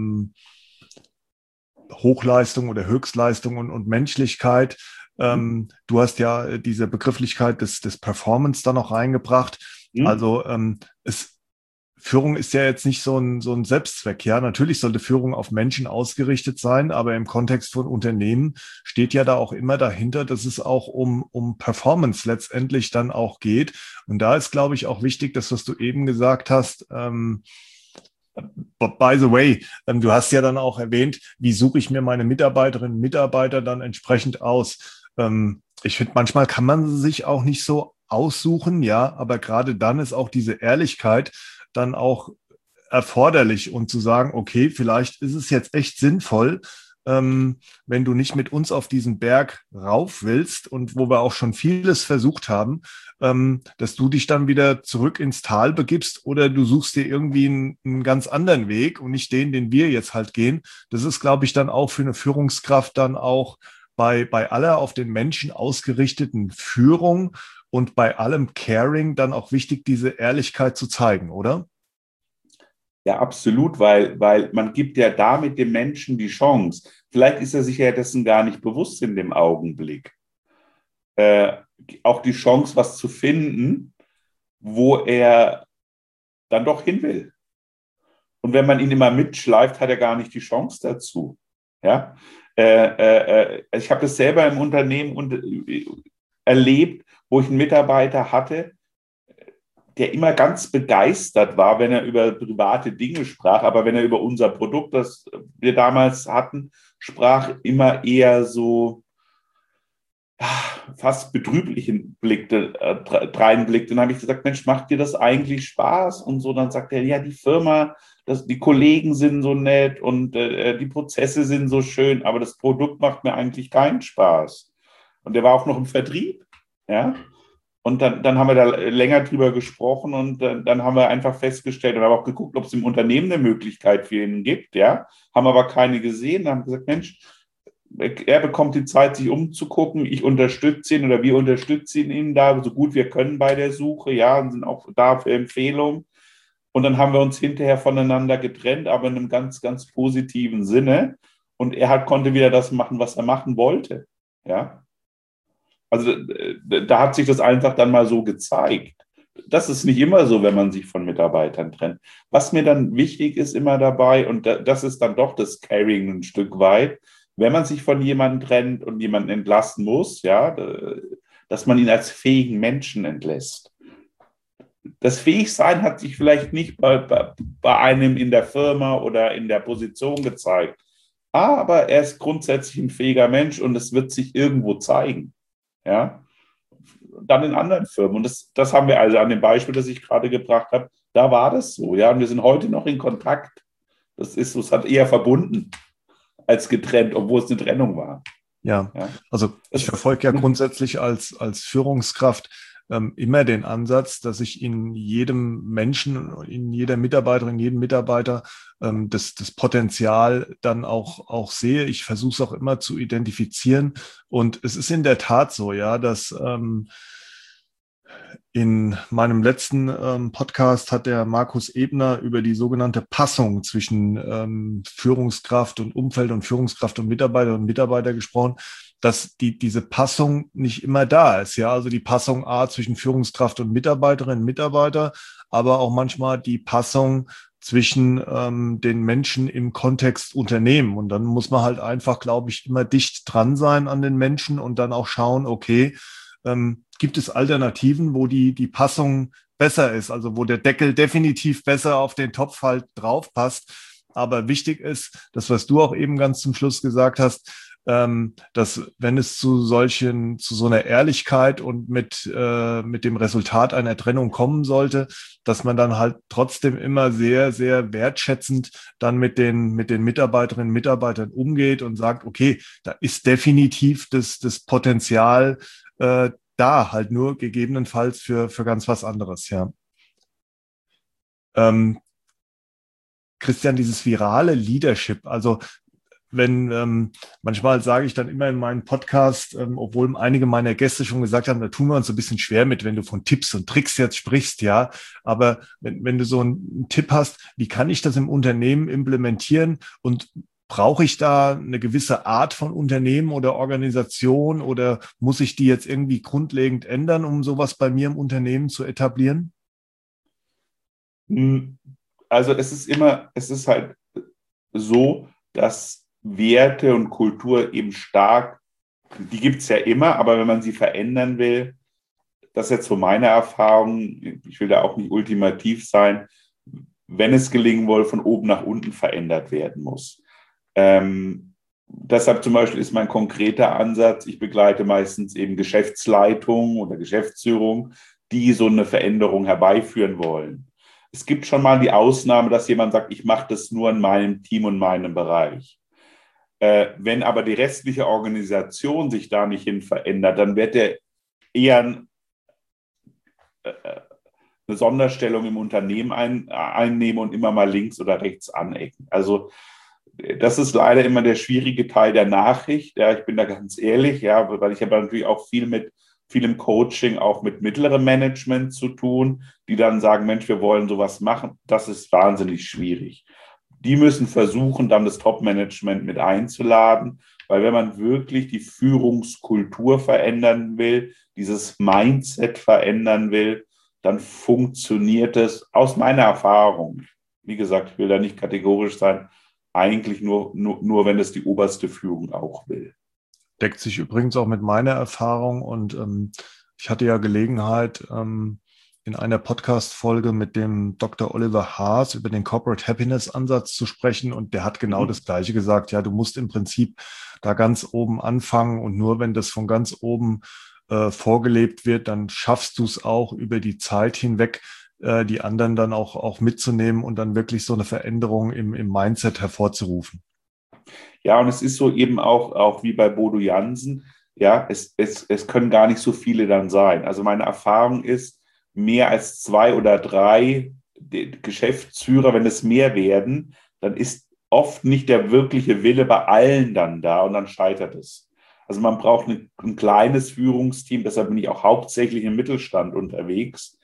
Hochleistung oder Höchstleistung und Menschlichkeit. Du hast ja diese Begrifflichkeit des Performance da noch reingebracht. Hm? Also Führung ist ja jetzt nicht so ein Selbstzweck. Ja, natürlich sollte Führung auf Menschen ausgerichtet sein, aber im Kontext von Unternehmen steht ja da auch immer dahinter, dass es auch um Performance letztendlich dann auch geht. Und da ist, glaube ich, auch wichtig, das, was du eben gesagt hast. By the way, du hast ja dann auch erwähnt, wie suche ich mir meine Mitarbeiterinnen und Mitarbeiter dann entsprechend aus. Ich finde, manchmal kann man sich auch nicht so aussuchen, ja, aber gerade dann ist auch diese Ehrlichkeit dann auch erforderlich und zu sagen, okay, vielleicht ist es jetzt echt sinnvoll, wenn du nicht mit uns auf diesen Berg rauf willst und wo wir auch schon vieles versucht haben, dass du dich dann wieder zurück ins Tal begibst oder du suchst dir irgendwie einen ganz anderen Weg und nicht den wir jetzt halt gehen. Das ist, glaube ich, dann auch für eine Führungskraft dann auch bei aller auf den Menschen ausgerichteten Führung und bei allem Caring dann auch wichtig, diese Ehrlichkeit zu zeigen, oder? Ja, absolut, weil man gibt ja damit dem Menschen die Chance. Vielleicht ist er sich ja dessen gar nicht bewusst in dem Augenblick. Äh, auch die Chance, was zu finden, wo er dann doch hin will. Und wenn man ihn immer mitschleift, hat er gar nicht die Chance dazu. Ja? Ich habe das selber im Unternehmen erlebt, wo ich einen Mitarbeiter hatte, der immer ganz begeistert war, wenn er über private Dinge sprach, aber wenn er über unser Produkt, das wir damals hatten, sprach, immer eher so fast betrüblichen Blickte, reinblickte. Dann habe ich gesagt, Mensch, macht dir das eigentlich Spaß? Und so, dann sagt er, ja, die Firma, die Kollegen sind so nett und die Prozesse sind so schön, aber das Produkt macht mir eigentlich keinen Spaß. Und der war auch noch im Vertrieb, ja. Und dann haben wir da länger drüber gesprochen und dann haben wir einfach festgestellt und haben auch geguckt, ob es im Unternehmen eine Möglichkeit für ihn gibt, ja. Haben aber keine gesehen. Dann haben gesagt, Mensch, er bekommt die Zeit, sich umzugucken. Ich unterstütze ihn oder wir unterstützen ihn da, so gut wir können bei der Suche, ja, und sind auch da für Empfehlungen. Und dann haben wir uns hinterher voneinander getrennt, aber in einem ganz, ganz positiven Sinne. Und konnte wieder das machen, was er machen wollte, ja. Also da hat sich das einfach dann mal so gezeigt. Das ist nicht immer so, wenn man sich von Mitarbeitern trennt. Was mir dann wichtig ist immer dabei, und das ist dann doch das Caring ein Stück weit, wenn man sich von jemandem trennt und jemanden entlassen muss, ja, dass man ihn als fähigen Menschen entlässt. Das Fähigsein hat sich vielleicht nicht bei einem in der Firma oder in der Position gezeigt, aber er ist grundsätzlich ein fähiger Mensch und es wird sich irgendwo zeigen. Ja, dann in anderen Firmen. Und das haben wir also an dem Beispiel, das ich gerade gebracht habe, da war das so. Ja, und wir sind heute noch in Kontakt. Es hat eher verbunden als getrennt, obwohl es eine Trennung war. Ja, Ja, also ich verfolge ja grundsätzlich als Führungskraft immer den Ansatz, dass ich in jedem Menschen, in jeder Mitarbeiterin, in jedem Mitarbeiter das Potenzial dann auch sehe. Ich versuche es auch immer zu identifizieren. Und es ist in der Tat so, ja, dass in meinem letzten Podcast hat der Markus Ebner über die sogenannte Passung zwischen Führungskraft und Umfeld und Führungskraft und Mitarbeiter gesprochen, dass diese Passung nicht immer da ist. Ja, also die Passung A zwischen Führungskraft und Mitarbeiterinnen und Mitarbeiter, aber auch manchmal die Passung zwischen den Menschen im Kontext Unternehmen. Und dann muss man halt einfach, glaube ich, immer dicht dran sein an den Menschen und dann auch schauen, okay, gibt es Alternativen, wo die Passung besser ist, also wo der Deckel definitiv besser auf den Topf halt drauf passt. Aber wichtig ist, das, was du auch eben ganz zum Schluss gesagt hast, dass wenn es zu so einer Ehrlichkeit und mit dem Resultat einer Trennung kommen sollte, dass man dann halt trotzdem immer sehr, sehr wertschätzend dann mit den Mitarbeiterinnen und Mitarbeitern umgeht und sagt, okay, da ist definitiv das Potenzial da, halt nur gegebenenfalls für ganz was anderes, ja. Ähm, Christian, dieses virale Leadership, also wenn manchmal sage ich dann immer in meinem Podcast, obwohl einige meiner Gäste schon gesagt haben, da tun wir uns so ein bisschen schwer mit, wenn du von Tipps und Tricks jetzt sprichst, ja. Aber wenn du so einen Tipp hast, wie kann ich das im Unternehmen implementieren und brauche ich da eine gewisse Art von Unternehmen oder Organisation oder muss ich die jetzt irgendwie grundlegend ändern, um sowas bei mir im Unternehmen zu etablieren? Also es ist halt so, dass Werte und Kultur eben stark, die gibt es ja immer, aber wenn man sie verändern will, das ist jetzt so meine Erfahrung, ich will da auch nicht ultimativ sein, wenn es gelingen will, von oben nach unten verändert werden muss. Deshalb zum Beispiel ist mein konkreter Ansatz, ich begleite meistens eben Geschäftsleitung oder Geschäftsführung, die so eine Veränderung herbeiführen wollen. Es gibt schon mal die Ausnahme, dass jemand sagt, ich mache das nur in meinem Team und meinem Bereich. Wenn aber die restliche Organisation sich da nicht hin verändert, dann wird er eher eine Sonderstellung im Unternehmen einnehmen und immer mal links oder rechts anecken. Also das ist leider immer der schwierige Teil der Nachricht. Ja, ich bin da ganz ehrlich, ja, weil ich habe natürlich auch viel im Coaching, auch mit mittlerem Management zu tun, die dann sagen, Mensch, wir wollen sowas machen. Das ist wahnsinnig schwierig. Die müssen versuchen, dann das Top-Management mit einzuladen, weil wenn man wirklich die Führungskultur verändern will, dieses Mindset verändern will, dann funktioniert es aus meiner Erfahrung. Wie gesagt, ich will da nicht kategorisch sein, eigentlich nur wenn es die oberste Führung auch will. Deckt sich übrigens auch mit meiner Erfahrung und ich hatte ja Gelegenheit, in einer Podcast-Folge mit dem Dr. Oliver Haas über den Corporate Happiness Ansatz zu sprechen und der hat genau das Gleiche gesagt. Ja, du musst im Prinzip da ganz oben anfangen und nur wenn das von ganz oben vorgelebt wird, dann schaffst du es auch über die Zeit hinweg, die anderen dann auch mitzunehmen und dann wirklich so eine Veränderung im Mindset hervorzurufen. Ja, und es ist so eben auch wie bei Bodo Jansen, ja, es können gar nicht so viele dann sein. Also meine Erfahrung ist, mehr als 2 oder 3 Geschäftsführer, wenn es mehr werden, dann ist oft nicht der wirkliche Wille bei allen dann da und dann scheitert es. Also man braucht ein kleines Führungsteam, deshalb bin ich auch hauptsächlich im Mittelstand unterwegs,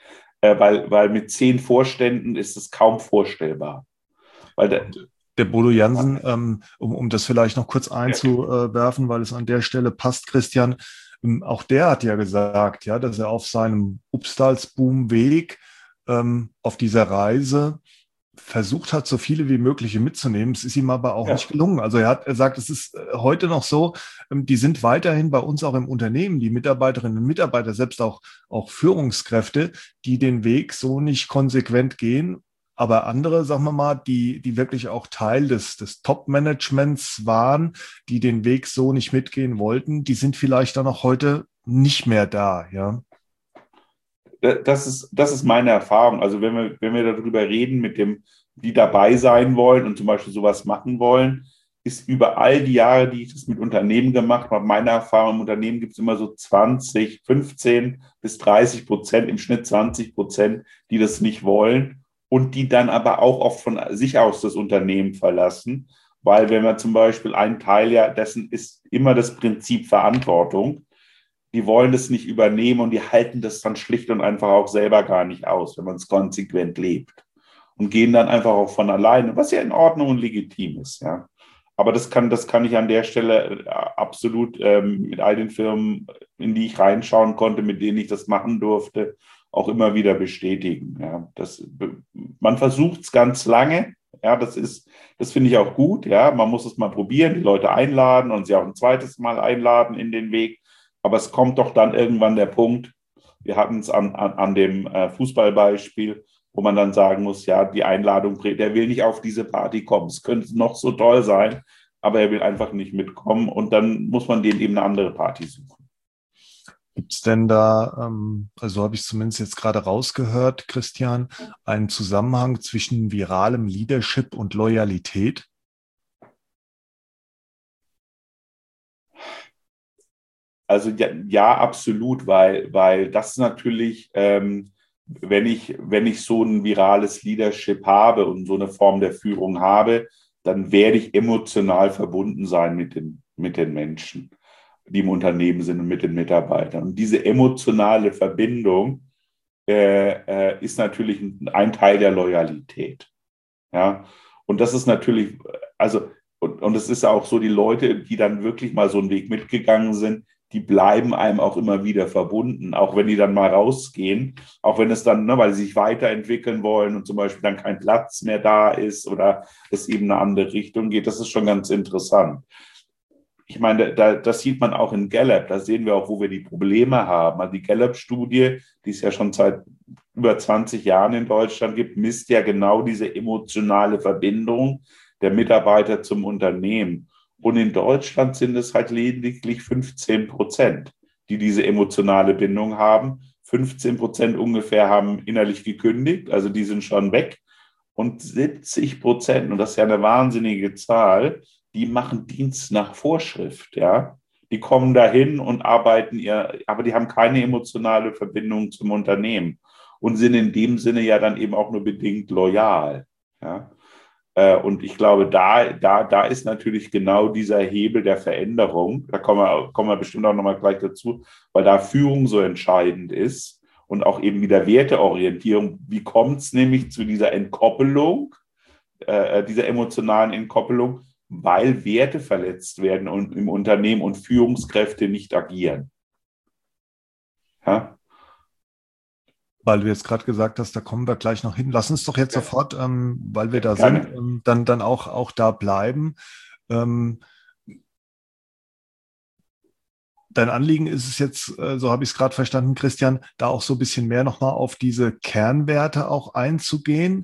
weil mit 10 Vorständen ist es kaum vorstellbar. Weil der Bodo Jansen, um das vielleicht noch kurz einzuwerfen, weil es an der Stelle passt, Christian, auch der hat ja gesagt, ja, dass er auf seinem Upstalsboom-Weg auf dieser Reise versucht hat, so viele wie mögliche mitzunehmen. Es ist ihm aber auch nicht gelungen. Also er sagt, es ist heute noch so, die sind weiterhin bei uns auch im Unternehmen, die Mitarbeiterinnen und Mitarbeiter, selbst auch Führungskräfte, die den Weg so nicht konsequent gehen. Aber andere, sagen wir mal, die wirklich auch Teil des Top-Managements waren, die den Weg so nicht mitgehen wollten, die sind vielleicht dann auch heute nicht mehr da, ja. Das ist meine Erfahrung. Also wenn wir darüber reden, die dabei sein wollen und zum Beispiel sowas machen wollen, ist über all die Jahre, die ich das mit Unternehmen gemacht habe, meine Erfahrung, im Unternehmen gibt es immer so 15 bis 30%, im Schnitt 20%, die das nicht wollen und die dann aber auch oft von sich aus das Unternehmen verlassen. Weil wenn man zum Beispiel ein Teil ja dessen ist immer das Prinzip Verantwortung, die wollen das nicht übernehmen und die halten das dann schlicht und einfach auch selber gar nicht aus, wenn man es konsequent lebt. Und gehen dann einfach auch von alleine, was ja in Ordnung und legitim ist. Ja. Aber das kann ich an der Stelle absolut mit all den Firmen, in die ich reinschauen konnte, mit denen ich das machen durfte, auch immer wieder bestätigen. Ja. Man versucht es ganz lange. Ja, das finde ich auch gut. Ja. Man muss es mal probieren, die Leute einladen und sie auch ein zweites Mal einladen in den Weg. Aber es kommt doch dann irgendwann der Punkt, wir hatten es an dem Fußballbeispiel, wo man dann sagen muss, ja, die Einladung, der will nicht auf diese Party kommen. Es könnte noch so toll sein, aber er will einfach nicht mitkommen und dann muss man denen eben eine andere Party suchen. Gibt es denn da, also habe ich zumindest jetzt gerade rausgehört, Christian, einen Zusammenhang zwischen viralem Leadership und Loyalität? Also ja, absolut, weil das natürlich, wenn ich so ein virales Leadership habe und so eine Form der Führung habe, dann werde ich emotional verbunden sein mit den Menschen, die im Unternehmen sind und mit den Mitarbeitern. Und diese emotionale Verbindung ist natürlich ein Teil der Loyalität. Ja, und das ist natürlich, also, und es ist auch so, die Leute, die dann wirklich mal so einen Weg mitgegangen sind, die bleiben einem auch immer wieder verbunden, auch wenn die dann mal rausgehen, auch wenn es dann, ne, weil sie sich weiterentwickeln wollen und zum Beispiel dann kein Platz mehr da ist oder es eben eine andere Richtung geht. Das ist schon ganz interessant. Ich meine, das sieht man auch in Gallup, da sehen wir auch, wo wir die Probleme haben. Also die Gallup-Studie, die es ja schon seit über 20 Jahren in Deutschland gibt, misst ja genau diese emotionale Verbindung der Mitarbeiter zum Unternehmen. Und in Deutschland sind es halt lediglich 15%, die diese emotionale Bindung haben. 15% ungefähr haben innerlich gekündigt, also die sind schon weg. Und 70%, und das ist ja eine wahnsinnige Zahl, die machen Dienst nach Vorschrift, ja. Die kommen dahin und arbeiten aber die haben keine emotionale Verbindung zum Unternehmen und sind in dem Sinne ja dann eben auch nur bedingt loyal, ja. Und ich glaube, da ist natürlich genau dieser Hebel der Veränderung. Da kommen wir bestimmt auch nochmal gleich dazu, weil da Führung so entscheidend ist und auch eben wieder Werteorientierung. Wie kommt es nämlich zu dieser Entkoppelung, dieser emotionalen Entkoppelung? Weil Werte verletzt werden und im Unternehmen und Führungskräfte nicht agieren. Ja? Weil du jetzt gerade gesagt hast, da kommen wir gleich noch hin. Lass uns doch jetzt sofort, weil wir da Gerne. sind, dann auch da bleiben. Dein Anliegen ist es jetzt, so habe ich es gerade verstanden, Christian, da auch so ein bisschen mehr nochmal auf diese Kernwerte auch einzugehen.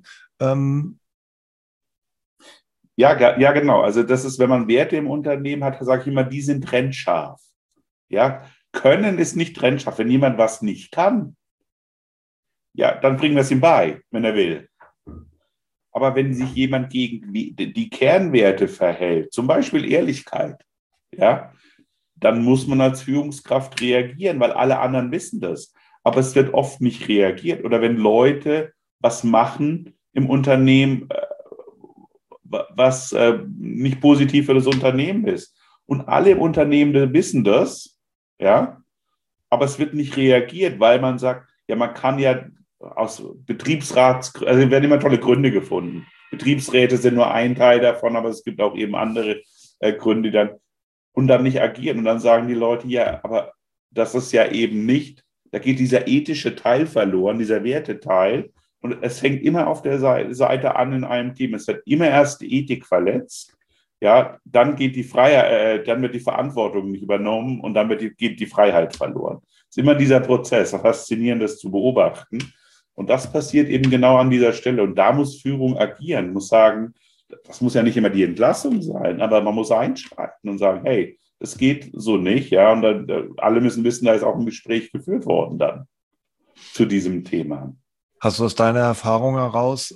Ja, genau. Also das ist, wenn man Werte im Unternehmen hat, sage ich immer, die sind trennscharf. Ja? Können ist nicht trennscharf. Wenn jemand was nicht kann, ja, dann bringen wir es ihm bei, wenn er will. Aber wenn sich jemand gegen die Kernwerte verhält, zum Beispiel Ehrlichkeit, ja, dann muss man als Führungskraft reagieren, weil alle anderen wissen das. Aber es wird oft nicht reagiert. Oder wenn Leute was machen im Unternehmen, was nicht positiv für das Unternehmen ist. Und alle im Unternehmen wissen das, ja, aber es wird nicht reagiert, weil man sagt, ja, man kann ja aus also werden immer tolle Gründe gefunden. Betriebsräte sind nur ein Teil davon, aber es gibt auch eben andere Gründe, die dann nicht agieren. Und dann sagen die Leute, ja, aber das ist ja eben nicht, da geht dieser ethische Teil verloren, dieser Werteteil. Und es hängt immer auf der Seite an in einem Team. Es wird immer erst die Ethik verletzt. Ja, dann geht dann wird die Verantwortung nicht übernommen und dann geht die Freiheit verloren. Es ist immer dieser Prozess, faszinierend, das zu beobachten. Und das passiert eben genau an dieser Stelle. Und da muss Führung agieren, muss sagen, das muss ja nicht immer die Entlassung sein, aber man muss einschreiten und sagen, hey, das geht so nicht. Ja, und dann, alle müssen wissen, da ist auch ein Gespräch geführt worden dann zu diesem Thema. Hast du aus deiner Erfahrung heraus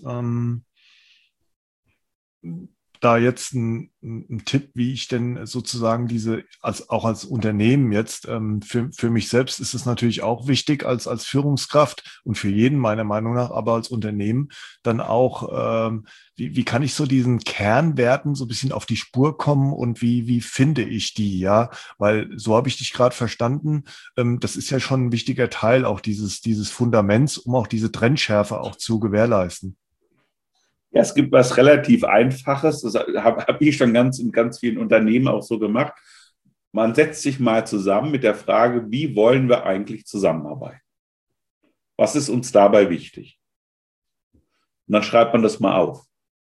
da jetzt ein Tipp, wie ich denn sozusagen auch als Unternehmen jetzt, für mich selbst ist es natürlich auch wichtig als Führungskraft und für jeden meiner Meinung nach, aber als Unternehmen dann auch, wie kann ich so diesen Kernwerten so ein bisschen auf die Spur kommen und wie finde ich die, ja? Weil so habe ich dich gerade verstanden, das ist ja schon ein wichtiger Teil auch dieses Fundaments, um auch diese Trennschärfe auch zu gewährleisten. Ja, es gibt was relativ Einfaches, das hab ich schon in ganz vielen Unternehmen auch so gemacht. Man setzt sich mal zusammen mit der Frage, wie wollen wir eigentlich zusammenarbeiten? Was ist uns dabei wichtig? Und dann schreibt man das mal auf.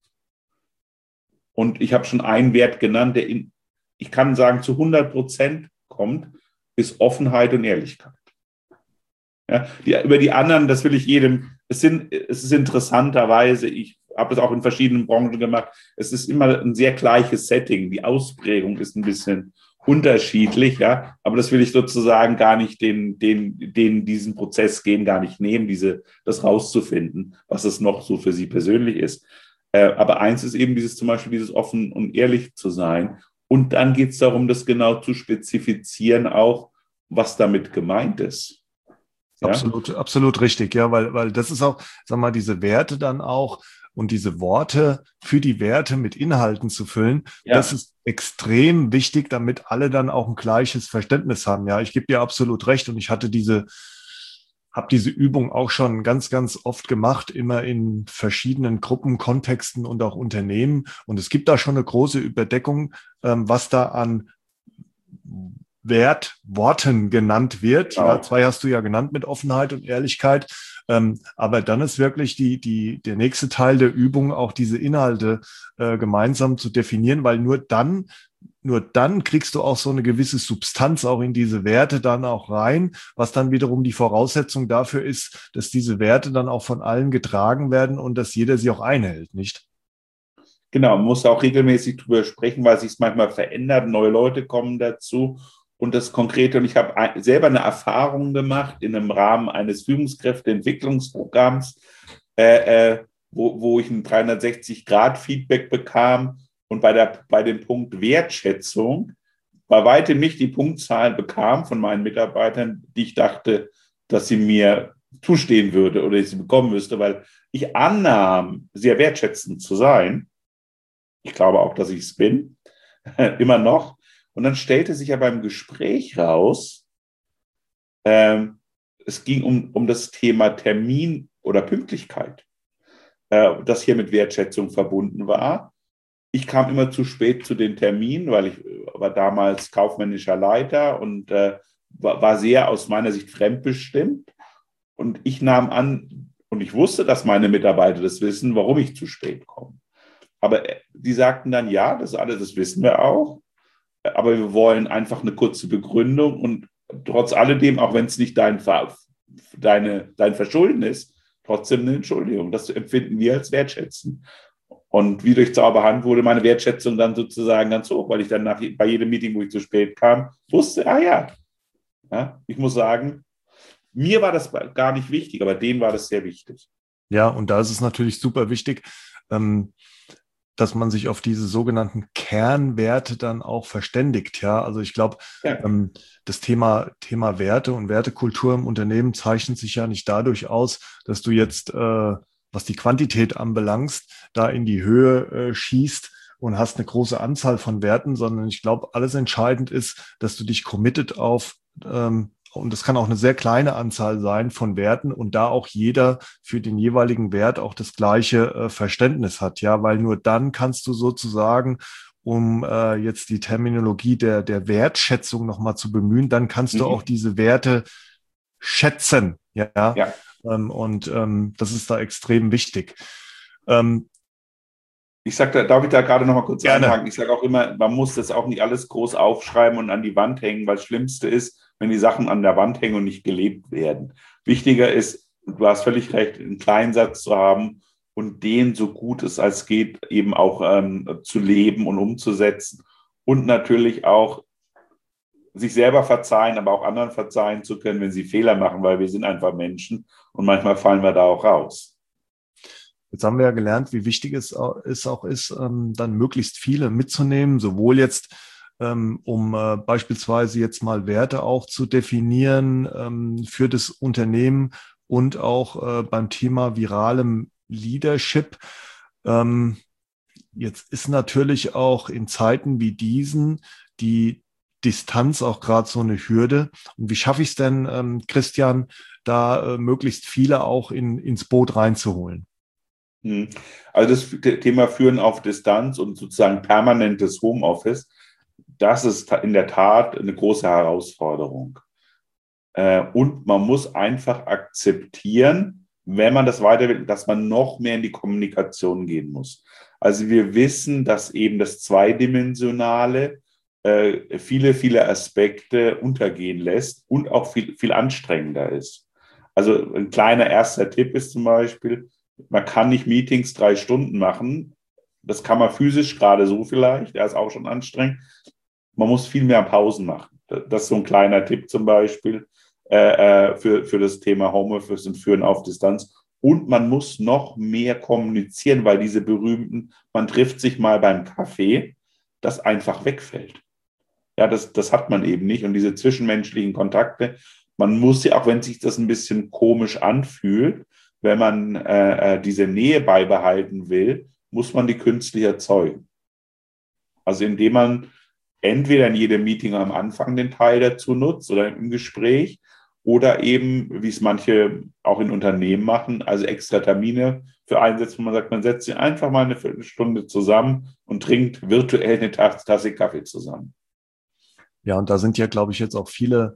Und ich habe schon einen Wert genannt, ich kann sagen, zu 100% kommt, ist Offenheit und Ehrlichkeit. Ja, über die anderen, das will ich jedem, es ist interessanterweise, ich habe es auch in verschiedenen Branchen gemacht, es ist immer ein sehr gleiches Setting, die Ausprägung ist ein bisschen unterschiedlich, ja, aber das will ich sozusagen gar nicht diesen Prozess gehen, gar nicht nehmen, das rauszufinden, was es noch so für sie persönlich ist. Aber eins ist eben zum Beispiel dieses offen und ehrlich zu sein. Und dann geht es darum, das genau zu spezifizieren auch, was damit gemeint ist. Ja? Absolut richtig, ja, weil das ist auch, sag mal, diese Werte dann auch und diese Worte für die Werte mit Inhalten zu füllen, das Ja, ist extrem wichtig, damit alle dann auch ein gleiches Verständnis haben. Ja, ich gebe dir absolut recht und ich habe diese Übung auch schon ganz oft gemacht, immer in verschiedenen Gruppen, Kontexten und auch Unternehmen. Und es gibt da schon eine große Überdeckung, was da an Wertworten genannt wird. Ja, genau. 2 hast du ja genannt mit Offenheit und Ehrlichkeit. Aber dann ist wirklich der nächste Teil der Übung, auch diese Inhalte gemeinsam zu definieren, weil nur dann kriegst du auch so eine gewisse Substanz auch in diese Werte dann auch rein, was dann wiederum die Voraussetzung dafür ist, dass diese Werte dann auch von allen getragen werden und dass jeder sie auch einhält, nicht? Genau, man muss auch regelmäßig drüber sprechen, weil sich es manchmal verändert, neue Leute kommen dazu. Und das Konkrete, und ich habe selber eine Erfahrung gemacht in einem Rahmen eines Führungskräfteentwicklungsprogramms, wo ich ein 360-Grad-Feedback bekam und bei dem Punkt Wertschätzung bei weitem nicht die Punktzahl bekam von meinen Mitarbeitern, die ich dachte, dass sie mir zustehen würde oder ich sie bekommen müsste, weil ich annahm, sehr wertschätzend zu sein. Ich glaube auch, dass ich es bin, immer noch. Und dann stellte sich ja beim Gespräch raus, es ging um das Thema Termin oder Pünktlichkeit, das hier mit Wertschätzung verbunden war. Ich kam immer zu spät zu den Terminen, weil ich war damals kaufmännischer Leiter und war sehr aus meiner Sicht fremdbestimmt. Und ich nahm an, und ich wusste, dass meine Mitarbeiter das wissen, warum ich zu spät komme. Aber die sagten dann, ja, das alles, das wissen wir auch. Aber wir wollen einfach eine kurze Begründung und trotz alledem, auch wenn es nicht dein Verschulden ist, trotzdem eine Entschuldigung. Das empfinden wir als wertschätzen. Und wie durch Zauberhand wurde meine Wertschätzung dann sozusagen ganz hoch, weil ich dann bei jedem Meeting, wo ich zu spät kam, wusste, ja, ich muss sagen, mir war das gar nicht wichtig, aber denen war das sehr wichtig. Ja, und da ist es natürlich super wichtig, dass man sich auf diese sogenannten Kernwerte dann auch verständigt. Ja, also ich glaube, Ja. das Thema Werte und Wertekultur im Unternehmen zeichnet sich ja nicht dadurch aus, dass du jetzt, was die Quantität anbelangst, da in die Höhe schießt und hast eine große Anzahl von Werten, sondern ich glaube, alles entscheidend ist, dass du dich committed auf und das kann auch eine sehr kleine Anzahl sein von Werten und da auch jeder für den jeweiligen Wert auch das gleiche Verständnis hat, ja, weil nur dann kannst du sozusagen, um jetzt die Terminologie der Wertschätzung nochmal zu bemühen, dann kannst du auch diese Werte schätzen, ja, Ja. das ist da extrem wichtig. Ähm, Darf ich da gerade noch mal kurz Gerne. einhaken? Ich sage auch immer, man muss das auch nicht alles groß aufschreiben und an die Wand hängen, weil das Schlimmste ist, wenn die Sachen an der Wand hängen und nicht gelebt werden. Wichtiger ist, du hast völlig recht, einen kleinen Satz zu haben und den so gut es als geht eben auch zu leben und umzusetzen und natürlich auch sich selber verzeihen, aber auch anderen verzeihen zu können, wenn sie Fehler machen, weil wir sind einfach Menschen und manchmal fallen wir da auch raus. Jetzt haben wir ja gelernt, wie wichtig es ist, dann möglichst viele mitzunehmen, sowohl jetzt, um beispielsweise jetzt mal Werte auch zu definieren für das Unternehmen und auch beim Thema viralem Leadership. Jetzt ist natürlich auch in Zeiten wie diesen die Distanz auch gerade so eine Hürde. Und wie schaffe ich es denn, Christian, da möglichst viele auch ins Boot reinzuholen? Also das Thema Führen auf Distanz und sozusagen permanentes Homeoffice, das ist in der Tat eine große Herausforderung. Und man muss einfach akzeptieren, wenn man das weiter will, dass man noch mehr in die Kommunikation gehen muss. Also wir wissen, dass eben das Zweidimensionale viele Aspekte untergehen lässt und auch viel anstrengender ist. Also ein kleiner erster Tipp ist zum Beispiel, man kann nicht Meetings 3 Stunden machen. Das kann man physisch gerade so vielleicht. Der ist auch schon anstrengend. Man muss viel mehr Pausen machen. Das ist so ein kleiner Tipp zum Beispiel für das Thema Homeoffice und Führen auf Distanz. Und man muss noch mehr kommunizieren, weil diese berühmten, man trifft sich mal beim Kaffee, das einfach wegfällt. Ja, das hat man eben nicht. Und diese zwischenmenschlichen Kontakte, man muss ja, auch wenn sich das ein bisschen komisch anfühlt, wenn man diese Nähe beibehalten will, muss man die künstlich erzeugen. Also indem man entweder in jedem Meeting am Anfang den Teil dazu nutzt oder im Gespräch oder eben, wie es manche auch in Unternehmen machen, also extra Termine für einsetzt, wo man sagt, man setzt sich einfach mal eine Viertelstunde zusammen und trinkt virtuell eine Tasse Kaffee zusammen. Ja, und da sind ja, glaube ich, jetzt auch viele,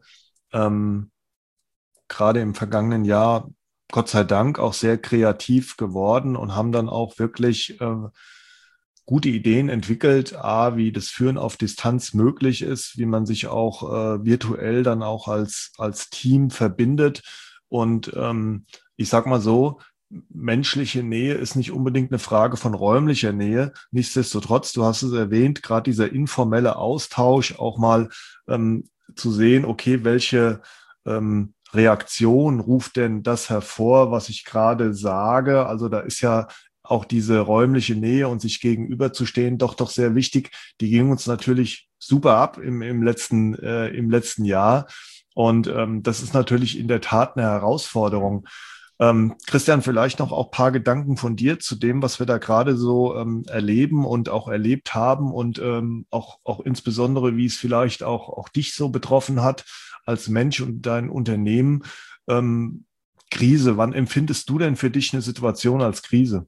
gerade im vergangenen Jahr, Gott sei Dank, auch sehr kreativ geworden und haben dann auch wirklich gute Ideen entwickelt, wie das Führen auf Distanz möglich ist, wie man sich auch virtuell dann auch als Team verbindet. Und ich sag mal so, menschliche Nähe ist nicht unbedingt eine Frage von räumlicher Nähe. Nichtsdestotrotz, du hast es erwähnt, gerade dieser informelle Austausch, auch mal zu sehen, okay, welche Reaktion ruft denn das hervor, was ich gerade sage? Also da ist ja auch diese räumliche Nähe und sich gegenüberzustehen doch sehr wichtig. Die ging uns natürlich super ab im letzten Jahr. Und das ist natürlich in der Tat eine Herausforderung. Christian, vielleicht noch auch ein paar Gedanken von dir zu dem, was wir da gerade so erleben und auch erlebt haben und auch insbesondere, wie es vielleicht auch dich so betroffen hat als Mensch und dein Unternehmen. Krise, wann empfindest du denn für dich eine Situation als Krise?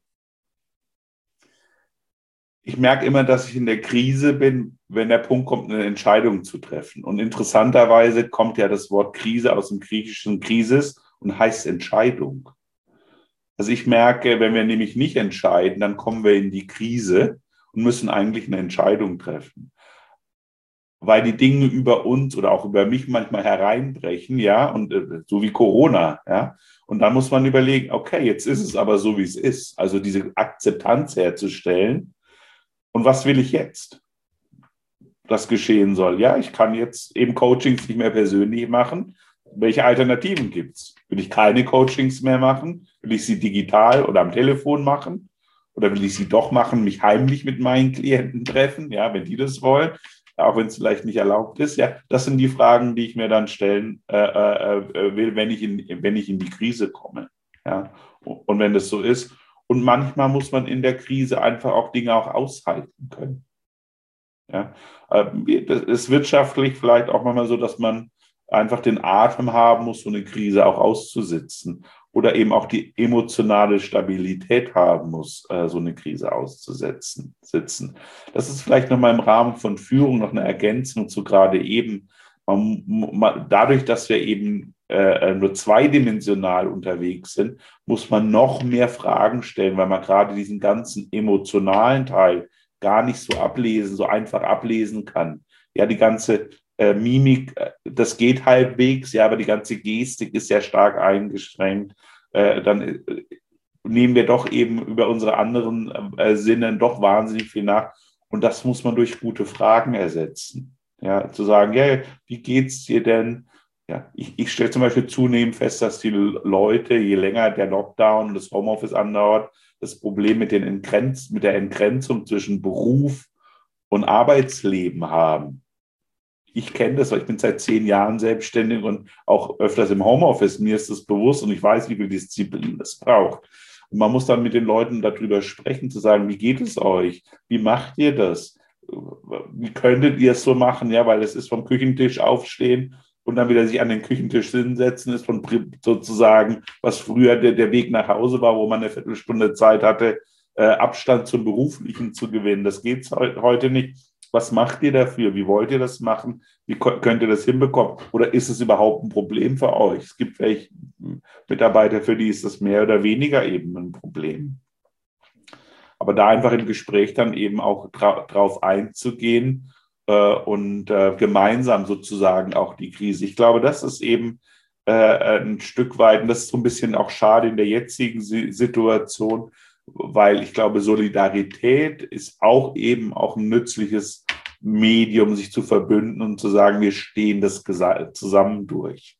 Ich merke immer, dass ich in der Krise bin, wenn der Punkt kommt, eine Entscheidung zu treffen. Und interessanterweise kommt ja das Wort Krise aus dem griechischen Krisis und heißt Entscheidung. Also ich merke, wenn wir nämlich nicht entscheiden, dann kommen wir in die Krise und müssen eigentlich eine Entscheidung treffen. Weil die Dinge über uns oder auch über mich manchmal hereinbrechen, ja, und so wie Corona, ja. Und dann muss man überlegen, okay, jetzt ist es aber so, wie es ist. Also diese Akzeptanz herzustellen. Und was will ich jetzt, das geschehen soll? Ja, ich kann jetzt eben Coachings nicht mehr persönlich machen. Welche Alternativen gibt es? Will ich keine Coachings mehr machen? Will ich sie digital oder am Telefon machen? Oder will ich sie doch machen, mich heimlich mit meinen Klienten treffen? Ja, wenn die das wollen, auch wenn es vielleicht nicht erlaubt ist. Ja, das sind die Fragen, die ich mir dann stellen will, wenn ich in die Krise komme. Ja, und wenn das so ist. Und manchmal muss man in der Krise einfach auch Dinge auch aushalten können. Ja, es ist wirtschaftlich vielleicht auch manchmal so, dass man einfach den Atem haben muss, so eine Krise auch auszusitzen oder eben auch die emotionale Stabilität haben muss, so eine Krise auszusitzen. Das ist vielleicht nochmal im Rahmen von Führung noch eine Ergänzung zu gerade eben. Dadurch, dass wir eben nur zweidimensional unterwegs sind, muss man noch mehr Fragen stellen, weil man gerade diesen ganzen emotionalen Teil gar nicht so einfach ablesen kann. Ja, die ganze Mimik, das geht halbwegs, ja, aber die ganze Gestik ist sehr stark eingeschränkt. Dann nehmen wir doch eben über unsere anderen Sinne doch wahnsinnig viel nach. Und das muss man durch gute Fragen ersetzen. Ja, zu sagen, ja, wie geht's dir denn? Ja, ich stelle zum Beispiel zunehmend fest, dass die Leute, je länger der Lockdown und das Homeoffice andauert, das Problem mit der Entgrenzung zwischen Beruf und Arbeitsleben haben. Ich kenne das, weil ich bin seit 10 Jahren selbstständig und auch öfters im Homeoffice. Mir ist das bewusst und ich weiß, wie viel Disziplin es braucht. Und man muss dann mit den Leuten darüber sprechen, zu sagen, wie geht es euch? Wie macht ihr das? Wie könntet ihr es so machen? Ja, weil es ist vom Küchentisch aufstehen und dann wieder sich an den Küchentisch hinsetzen, ist von sozusagen, was früher der Weg nach Hause war, wo man eine Viertelstunde Zeit hatte, Abstand zum Beruflichen zu gewinnen. Das geht heute nicht. Was macht ihr dafür? Wie wollt ihr das machen? Wie könnt ihr das hinbekommen? Oder ist es überhaupt ein Problem für euch? Es gibt welche Mitarbeiter, für die ist das mehr oder weniger eben ein Problem. Aber da einfach im Gespräch dann eben auch drauf einzugehen und gemeinsam sozusagen auch die Krise. Ich glaube, das ist eben ein Stück weit, und das ist so ein bisschen auch schade in der jetzigen Situation, weil ich glaube, Solidarität ist auch eben auch ein nützliches Medium, sich zu verbünden und zu sagen, wir stehen das zusammen durch.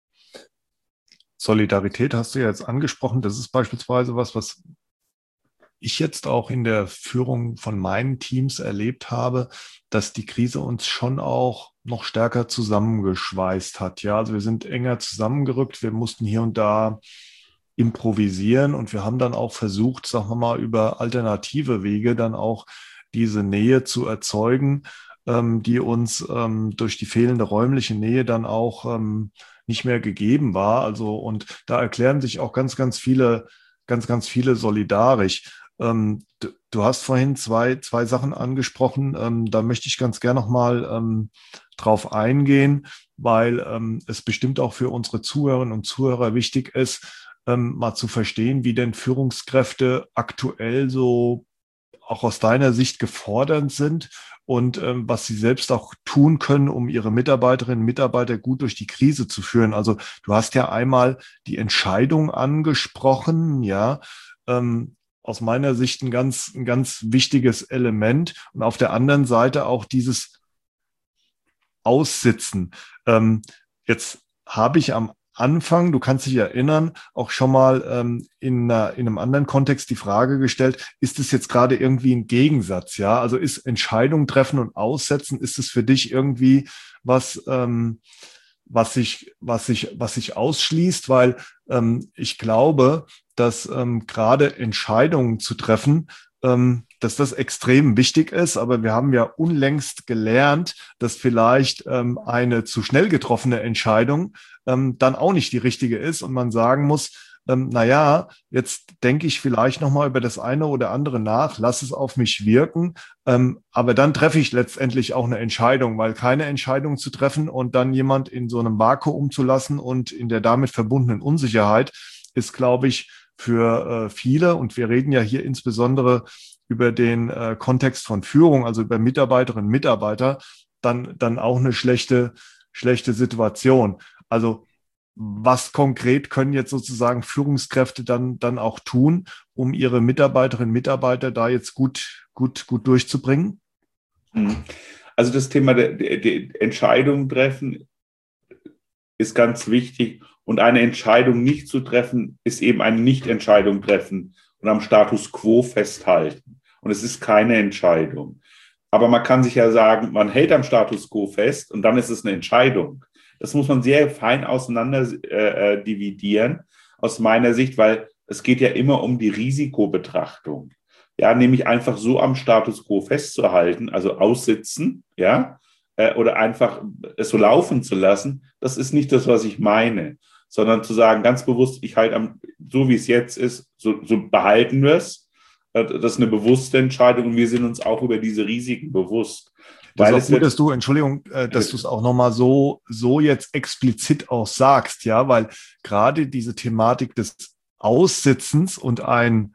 Solidarität hast du ja jetzt angesprochen. Das ist beispielsweise was ich jetzt auch in der Führung von meinen Teams erlebt habe, dass die Krise uns schon auch noch stärker zusammengeschweißt hat. Ja, also wir sind enger zusammengerückt. Wir mussten hier und da improvisieren und wir haben dann auch versucht, sagen wir mal, über alternative Wege dann auch diese Nähe zu erzeugen, die uns durch die fehlende räumliche Nähe dann auch nicht mehr gegeben war. Also, und da erklären sich auch ganz viele solidarisch. Du hast vorhin zwei Sachen angesprochen. Da möchte ich ganz gerne nochmal drauf eingehen, weil es bestimmt auch für unsere Zuhörerinnen und Zuhörer wichtig ist, mal zu verstehen, wie denn Führungskräfte aktuell so auch aus deiner Sicht gefordert sind und was sie selbst auch tun können, um ihre Mitarbeiterinnen und Mitarbeiter gut durch die Krise zu führen. Also du hast ja einmal die Entscheidung angesprochen, ja, aus meiner Sicht ein ganz wichtiges Element und auf der anderen Seite auch dieses Aussitzen. Jetzt habe ich am Anfang, du kannst dich erinnern, auch schon mal in einem anderen Kontext die Frage gestellt, ist es jetzt gerade irgendwie ein Gegensatz? Ja, also ist Entscheidung treffen und aussetzen, ist es für dich irgendwie was, was sich ausschließt? Weil ich glaube, dass gerade Entscheidungen zu treffen, dass das extrem wichtig ist. Aber wir haben ja unlängst gelernt, dass vielleicht eine zu schnell getroffene Entscheidung dann auch nicht die richtige ist und man sagen muss, na ja, jetzt denke ich vielleicht noch mal über das eine oder andere nach, lass es auf mich wirken, aber dann treffe ich letztendlich auch eine Entscheidung, weil keine Entscheidung zu treffen und dann jemand in so einem Vakuum zu lassen und in der damit verbundenen Unsicherheit ist, glaube ich, für viele, und wir reden ja hier insbesondere über den Kontext von Führung, also über Mitarbeiterinnen und Mitarbeiter, dann auch eine schlechte Situation. Also was konkret können jetzt sozusagen Führungskräfte dann auch tun, um ihre Mitarbeiterinnen und Mitarbeiter da jetzt gut durchzubringen? Also das Thema der Entscheidung treffen ist ganz wichtig und eine Entscheidung nicht zu treffen, ist eben eine Nichtentscheidung treffen und am Status quo festhalten. Und es ist keine Entscheidung. Aber man kann sich ja sagen, man hält am Status quo fest und dann ist es eine Entscheidung. Das muss man sehr fein auseinander dividieren, aus meiner Sicht, weil es geht ja immer um die Risikobetrachtung. Ja, nämlich einfach so am Status quo festzuhalten, also aussitzen, ja, oder einfach es so laufen zu lassen, das ist nicht das, was ich meine, sondern zu sagen, ganz bewusst, ich halte so wie es jetzt ist, so behalten wir es. Das ist eine bewusste Entscheidung und wir sind uns auch über diese Risiken bewusst. Das ist auch gut, dass Entschuldigung, dass du es auch nochmal so jetzt explizit auch sagst, ja, weil gerade diese Thematik des Aussitzens und ein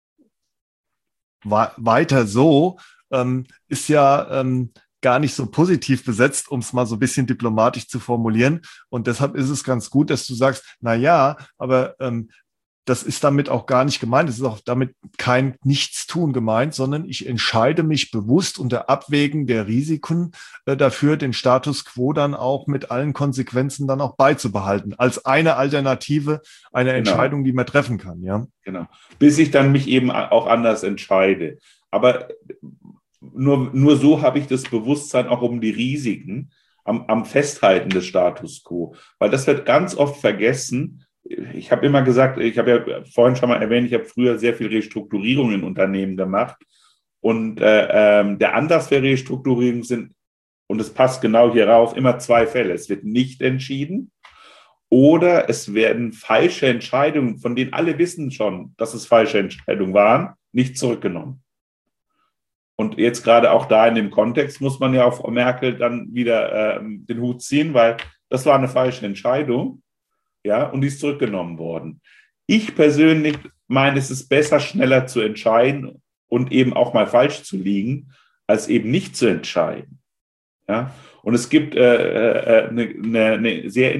weiter so ist ja gar nicht so positiv besetzt, um es mal so ein bisschen diplomatisch zu formulieren. Und deshalb ist es ganz gut, dass du sagst, na ja, aber das ist damit auch gar nicht gemeint. Es ist auch damit kein Nichtstun gemeint, sondern ich entscheide mich bewusst unter Abwägen der Risiken dafür, den Status quo dann auch mit allen Konsequenzen dann auch beizubehalten. Als eine Alternative, eine Entscheidung, die man treffen kann. Ja, genau. Bis ich dann mich eben auch anders entscheide. Aber nur so habe ich das Bewusstsein auch um die Risiken am Festhalten des Status quo. Weil das wird ganz oft vergessen. Ich habe immer gesagt, ich habe ja vorhin schon mal erwähnt, ich habe früher sehr viel Restrukturierung in Unternehmen gemacht. Und der Anlass für Restrukturierung sind, und es passt genau hierauf, immer zwei Fälle. Es wird nicht entschieden oder es werden falsche Entscheidungen, von denen alle wissen schon, dass es falsche Entscheidungen waren, nicht zurückgenommen. Und jetzt gerade auch da in dem Kontext muss man ja auf Frau Merkel dann wieder den Hut ziehen, weil das war eine falsche Entscheidung. Ja, und die ist zurückgenommen worden. Ich persönlich meine, es ist besser, schneller zu entscheiden und eben auch mal falsch zu liegen, als eben nicht zu entscheiden. Ja, und es gibt eine sehr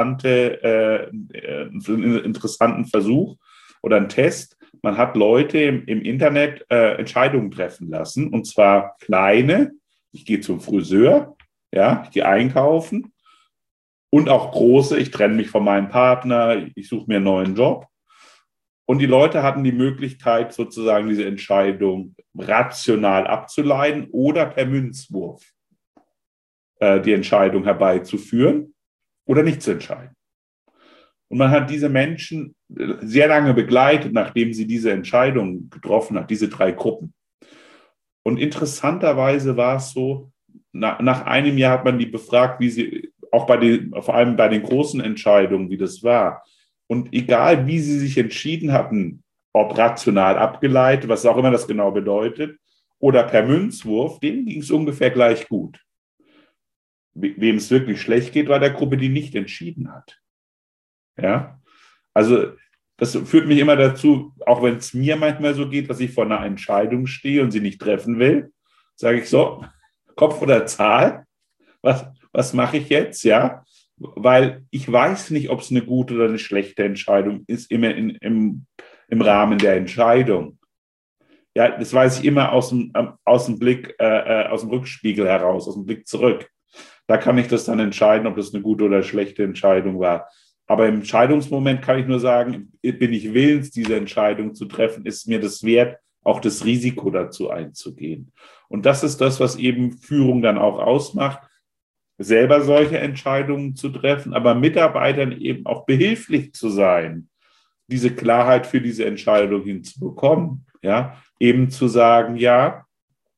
interessanten Versuch oder einen Test. Man hat Leute im Internet Entscheidungen treffen lassen, und zwar kleine. Ich gehe zum Friseur, ja, ich gehe einkaufen. Und auch große, ich trenne mich von meinem Partner, ich suche mir einen neuen Job. Und die Leute hatten die Möglichkeit, sozusagen diese Entscheidung rational abzuleiten oder per Münzwurf die Entscheidung herbeizuführen oder nicht zu entscheiden. Und man hat diese Menschen sehr lange begleitet, nachdem sie diese Entscheidung getroffen hat, diese 3 Gruppen. Und interessanterweise war es so, nach einem Jahr hat man die befragt, wie sie, auch vor allem bei den großen Entscheidungen, wie das war. Und egal, wie sie sich entschieden hatten, ob rational abgeleitet, was auch immer das genau bedeutet, oder per Münzwurf, denen ging es ungefähr gleich gut. Wem es wirklich schlecht geht, war der Gruppe, die nicht entschieden hat. Ja, also das führt mich immer dazu, auch wenn es mir manchmal so geht, dass ich vor einer Entscheidung stehe und sie nicht treffen will, sage ich so, Kopf oder Zahl, was mache ich jetzt, ja? Weil ich weiß nicht, ob es eine gute oder eine schlechte Entscheidung ist, immer im Rahmen der Entscheidung. Ja, das weiß ich immer aus dem Blick, aus dem Rückspiegel heraus, aus dem Blick zurück. Da kann ich das dann entscheiden, ob das eine gute oder schlechte Entscheidung war. Aber im Entscheidungsmoment kann ich nur sagen, bin ich willens, diese Entscheidung zu treffen, ist mir das wert, auch das Risiko dazu einzugehen. Und das ist das, was eben Führung dann auch ausmacht, selber solche Entscheidungen zu treffen, aber Mitarbeitern eben auch behilflich zu sein, diese Klarheit für diese Entscheidung hinzubekommen. Ja, eben zu sagen, ja,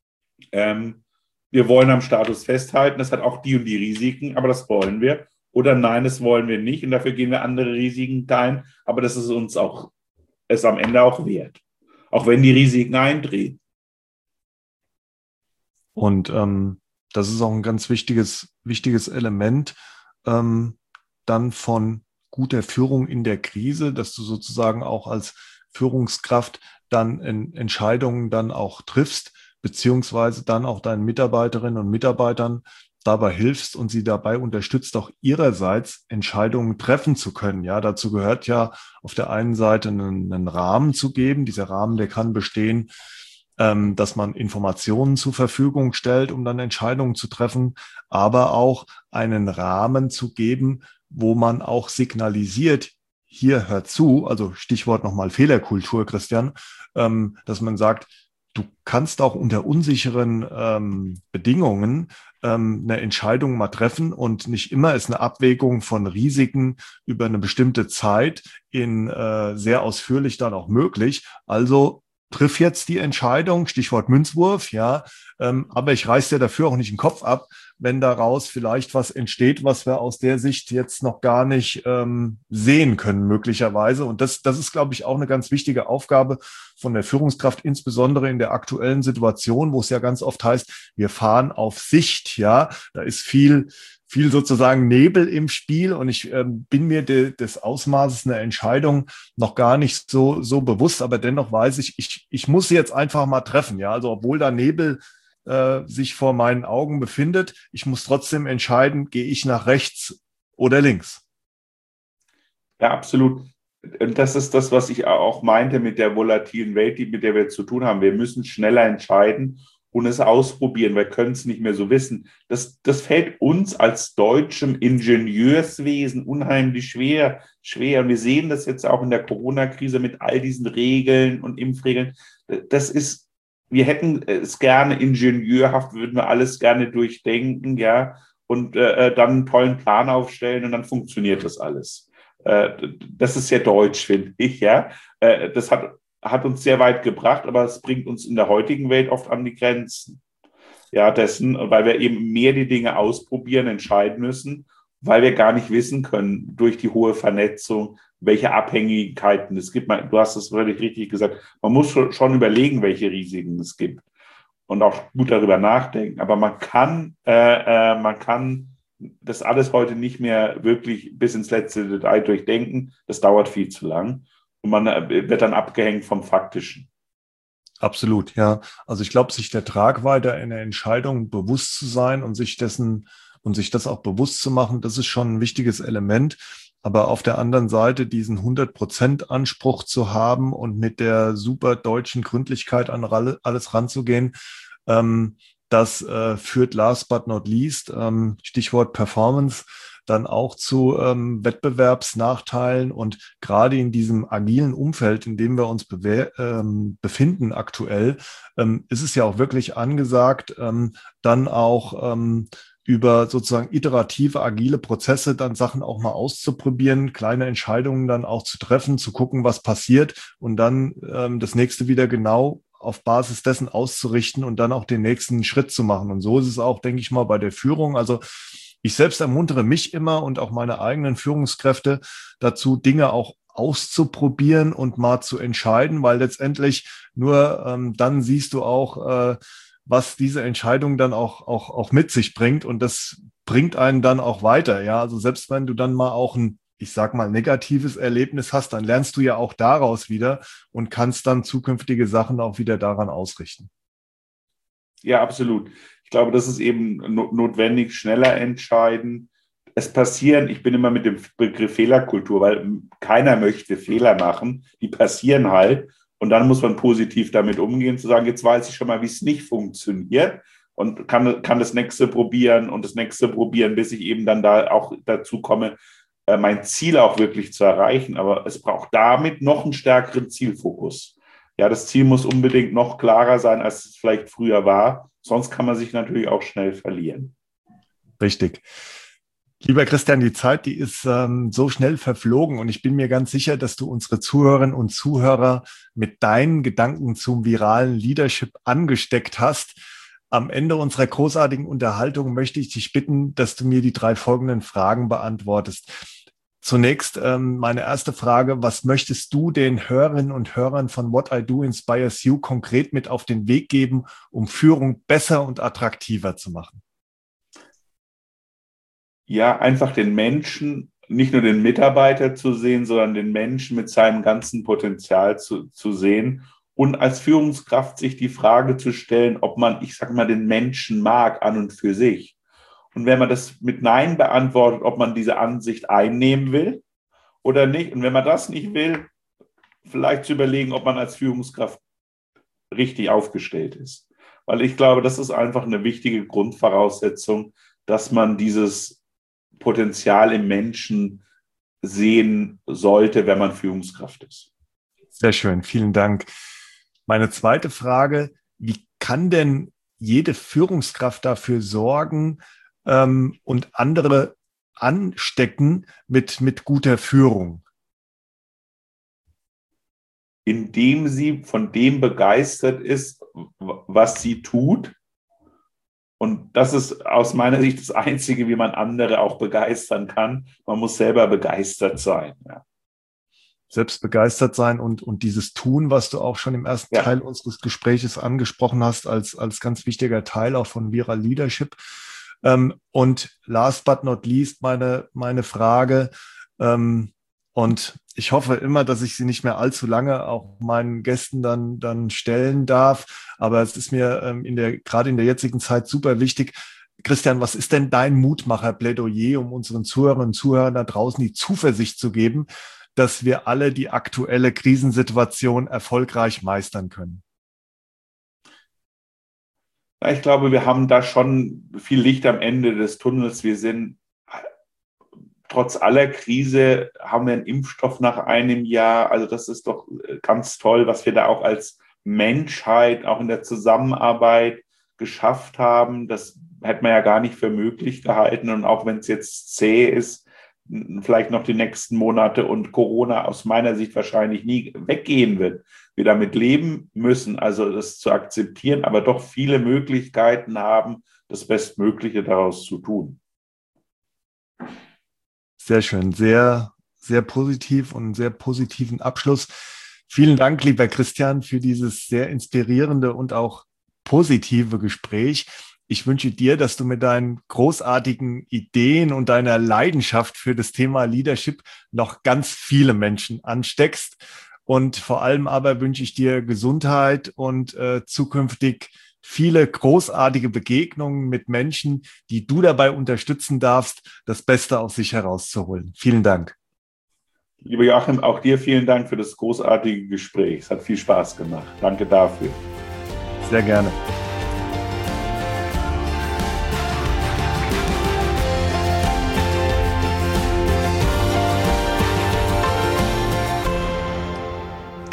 wir wollen am Status festhalten, das hat auch die und die Risiken, aber das wollen wir. Oder nein, das wollen wir nicht und dafür gehen wir andere Risiken ein, aber das ist uns auch, es am Ende auch wert, auch wenn die Risiken eintreten. Und das ist auch ein ganz wichtiges Element dann von guter Führung in der Krise, dass du sozusagen auch als Führungskraft dann Entscheidungen dann auch triffst, beziehungsweise dann auch deinen Mitarbeiterinnen und Mitarbeitern dabei hilfst und sie dabei unterstützt, auch ihrerseits Entscheidungen treffen zu können. Ja, dazu gehört ja auf der einen Seite einen Rahmen zu geben. Dieser Rahmen, der kann bestehen, dass man Informationen zur Verfügung stellt, um dann Entscheidungen zu treffen, aber auch einen Rahmen zu geben, wo man auch signalisiert, hier hört zu, also Stichwort nochmal Fehlerkultur, Christian, dass man sagt, du kannst auch unter unsicheren Bedingungen eine Entscheidung mal treffen und nicht immer ist eine Abwägung von Risiken über eine bestimmte Zeit sehr ausführlich dann auch möglich. Also triff jetzt die Entscheidung, Stichwort Münzwurf, ja, aber ich reiß dir dafür auch nicht den Kopf ab, wenn daraus vielleicht was entsteht, was wir aus der Sicht jetzt noch gar nicht sehen können, möglicherweise. Und das ist, glaube ich, auch eine ganz wichtige Aufgabe von der Führungskraft, insbesondere in der aktuellen Situation, wo es ja ganz oft heißt, wir fahren auf Sicht, ja, da ist viel sozusagen Nebel im Spiel und ich bin mir des Ausmaßes einer Entscheidung noch gar nicht so bewusst, aber dennoch weiß ich muss sie jetzt einfach mal treffen, ja, also obwohl da Nebel sich vor meinen Augen befindet, ich muss trotzdem entscheiden, gehe ich nach rechts oder links. Ja, absolut. Und das ist das, was ich auch meinte mit der volatilen Welt, mit der wir zu tun haben. Wir müssen schneller entscheiden und es ausprobieren. Wir können es nicht mehr so wissen. Das fällt uns als deutschem Ingenieurswesen unheimlich schwer. Und wir sehen das jetzt auch in der Corona-Krise mit all diesen Regeln und Impfregeln. Wir hätten es gerne ingenieurhaft, würden wir alles gerne durchdenken, ja, und dann einen tollen Plan aufstellen und dann funktioniert das alles. Das ist sehr deutsch, finde ich, ja. Das hat uns sehr weit gebracht, aber es bringt uns in der heutigen Welt oft an die Grenzen. Ja, dessen, weil wir eben mehr die Dinge ausprobieren, entscheiden müssen, weil wir gar nicht wissen können durch die hohe Vernetzung, welche Abhängigkeiten es gibt. Du hast es völlig richtig gesagt. Man muss schon überlegen, welche Risiken es gibt und auch gut darüber nachdenken. Aber man kann das alles heute nicht mehr wirklich bis ins letzte Detail durchdenken. Das dauert viel zu lang und man wird dann abgehängt vom Faktischen. Absolut, ja. Also ich glaube, sich der Tragweite einer Entscheidung bewusst zu sein und sich das auch bewusst zu machen, das ist schon ein wichtiges Element. Aber auf der anderen Seite diesen 100% Anspruch zu haben und mit der super deutschen Gründlichkeit an alles ranzugehen, das führt last but not least, Stichwort Performance, dann auch zu Wettbewerbsnachteilen. Und gerade in diesem agilen Umfeld, in dem wir uns befinden aktuell, ist es ja auch wirklich angesagt, dann auch über sozusagen iterative, agile Prozesse dann Sachen auch mal auszuprobieren, kleine Entscheidungen dann auch zu treffen, zu gucken, was passiert und dann das nächste wieder genau auf Basis dessen auszurichten und dann auch den nächsten Schritt zu machen. Und so ist es auch, denke ich mal, bei der Führung. Also ich selbst ermuntere mich immer und auch meine eigenen Führungskräfte dazu, Dinge auch auszuprobieren und mal zu entscheiden, weil letztendlich nur dann siehst du auch, was diese Entscheidung dann auch mit sich bringt. Und das bringt einen dann auch weiter. Ja, also selbst wenn du dann mal auch ein, ich sag mal, negatives Erlebnis hast, dann lernst du ja auch daraus wieder und kannst dann zukünftige Sachen auch wieder daran ausrichten. Ja, absolut. Ich glaube, das ist eben notwendig, schneller entscheiden. Es passieren, ich bin immer mit dem Begriff Fehlerkultur, weil keiner möchte Fehler machen. Die passieren halt. Und dann muss man positiv damit umgehen, zu sagen, jetzt weiß ich schon mal, wie es nicht funktioniert und kann das nächste probieren und das nächste probieren, bis ich eben dann da auch dazu komme, mein Ziel auch wirklich zu erreichen. Aber es braucht damit noch einen stärkeren Zielfokus. Ja, das Ziel muss unbedingt noch klarer sein, als es vielleicht früher war. Sonst kann man sich natürlich auch schnell verlieren. Richtig. Lieber Christian, die Zeit, die ist so schnell verflogen und ich bin mir ganz sicher, dass du unsere Zuhörerinnen und Zuhörer mit deinen Gedanken zum viralen Leadership angesteckt hast. Am Ende unserer großartigen Unterhaltung möchte ich dich bitten, dass du mir die 3 folgenden Fragen beantwortest. Zunächst meine erste Frage: Was möchtest du den Hörerinnen und Hörern von What I Do Inspires You konkret mit auf den Weg geben, um Führung besser und attraktiver zu machen? Ja, einfach den Menschen, nicht nur den Mitarbeiter zu sehen, sondern den Menschen mit seinem ganzen Potenzial zu sehen und als Führungskraft sich die Frage zu stellen, ob man, ich sage mal, den Menschen mag an und für sich. Und wenn man das mit Nein beantwortet, ob man diese Ansicht einnehmen will oder nicht. Und wenn man das nicht will, vielleicht zu überlegen, ob man als Führungskraft richtig aufgestellt ist. Weil ich glaube, das ist einfach eine wichtige Grundvoraussetzung, dass man dieses Potenzial im Menschen sehen sollte, wenn man Führungskraft ist. Sehr schön, vielen Dank. Meine zweite Frage: Wie kann denn jede Führungskraft dafür sorgen und andere anstecken mit guter Führung? Indem sie von dem begeistert ist, was sie tut. Und das ist aus meiner Sicht das Einzige, wie man andere auch begeistern kann. Man muss selber begeistert sein. Ja. Selbst begeistert sein und dieses Tun, was du auch schon im ersten Teil unseres Gespräches angesprochen hast, als ganz wichtiger Teil auch von Viral Leadership. Und last but not least meine Frage, und ich hoffe immer, dass ich sie nicht mehr allzu lange auch meinen Gästen dann stellen darf. Aber es ist mir gerade in der jetzigen Zeit super wichtig. Christian, was ist denn dein Mutmacher-Plädoyer, um unseren Zuhörerinnen und Zuhörern da draußen die Zuversicht zu geben, dass wir alle die aktuelle Krisensituation erfolgreich meistern können? Ja, ich glaube, wir haben da schon viel Licht am Ende des Tunnels. Wir sind trotz aller Krise, haben wir einen Impfstoff nach einem Jahr. Also das ist doch ganz toll, was wir da auch als Menschheit, auch in der Zusammenarbeit geschafft haben. Das hätte man ja gar nicht für möglich gehalten. Und auch wenn es jetzt zäh ist, vielleicht noch die nächsten Monate und Corona aus meiner Sicht wahrscheinlich nie weggehen wird, wir damit leben müssen, also das zu akzeptieren, aber doch viele Möglichkeiten haben, das Bestmögliche daraus zu tun. Sehr schön, sehr, sehr positiv und einen sehr positiven Abschluss. Vielen Dank, lieber Christian, für dieses sehr inspirierende und auch positive Gespräch. Ich wünsche dir, dass du mit deinen großartigen Ideen und deiner Leidenschaft für das Thema Leadership noch ganz viele Menschen ansteckst. Und vor allem aber wünsche ich dir Gesundheit und zukünftig viele großartige Begegnungen mit Menschen, die du dabei unterstützen darfst, das Beste aus sich herauszuholen. Vielen Dank. Lieber Joachim, auch dir vielen Dank für das großartige Gespräch. Es hat viel Spaß gemacht. Danke dafür. Sehr gerne.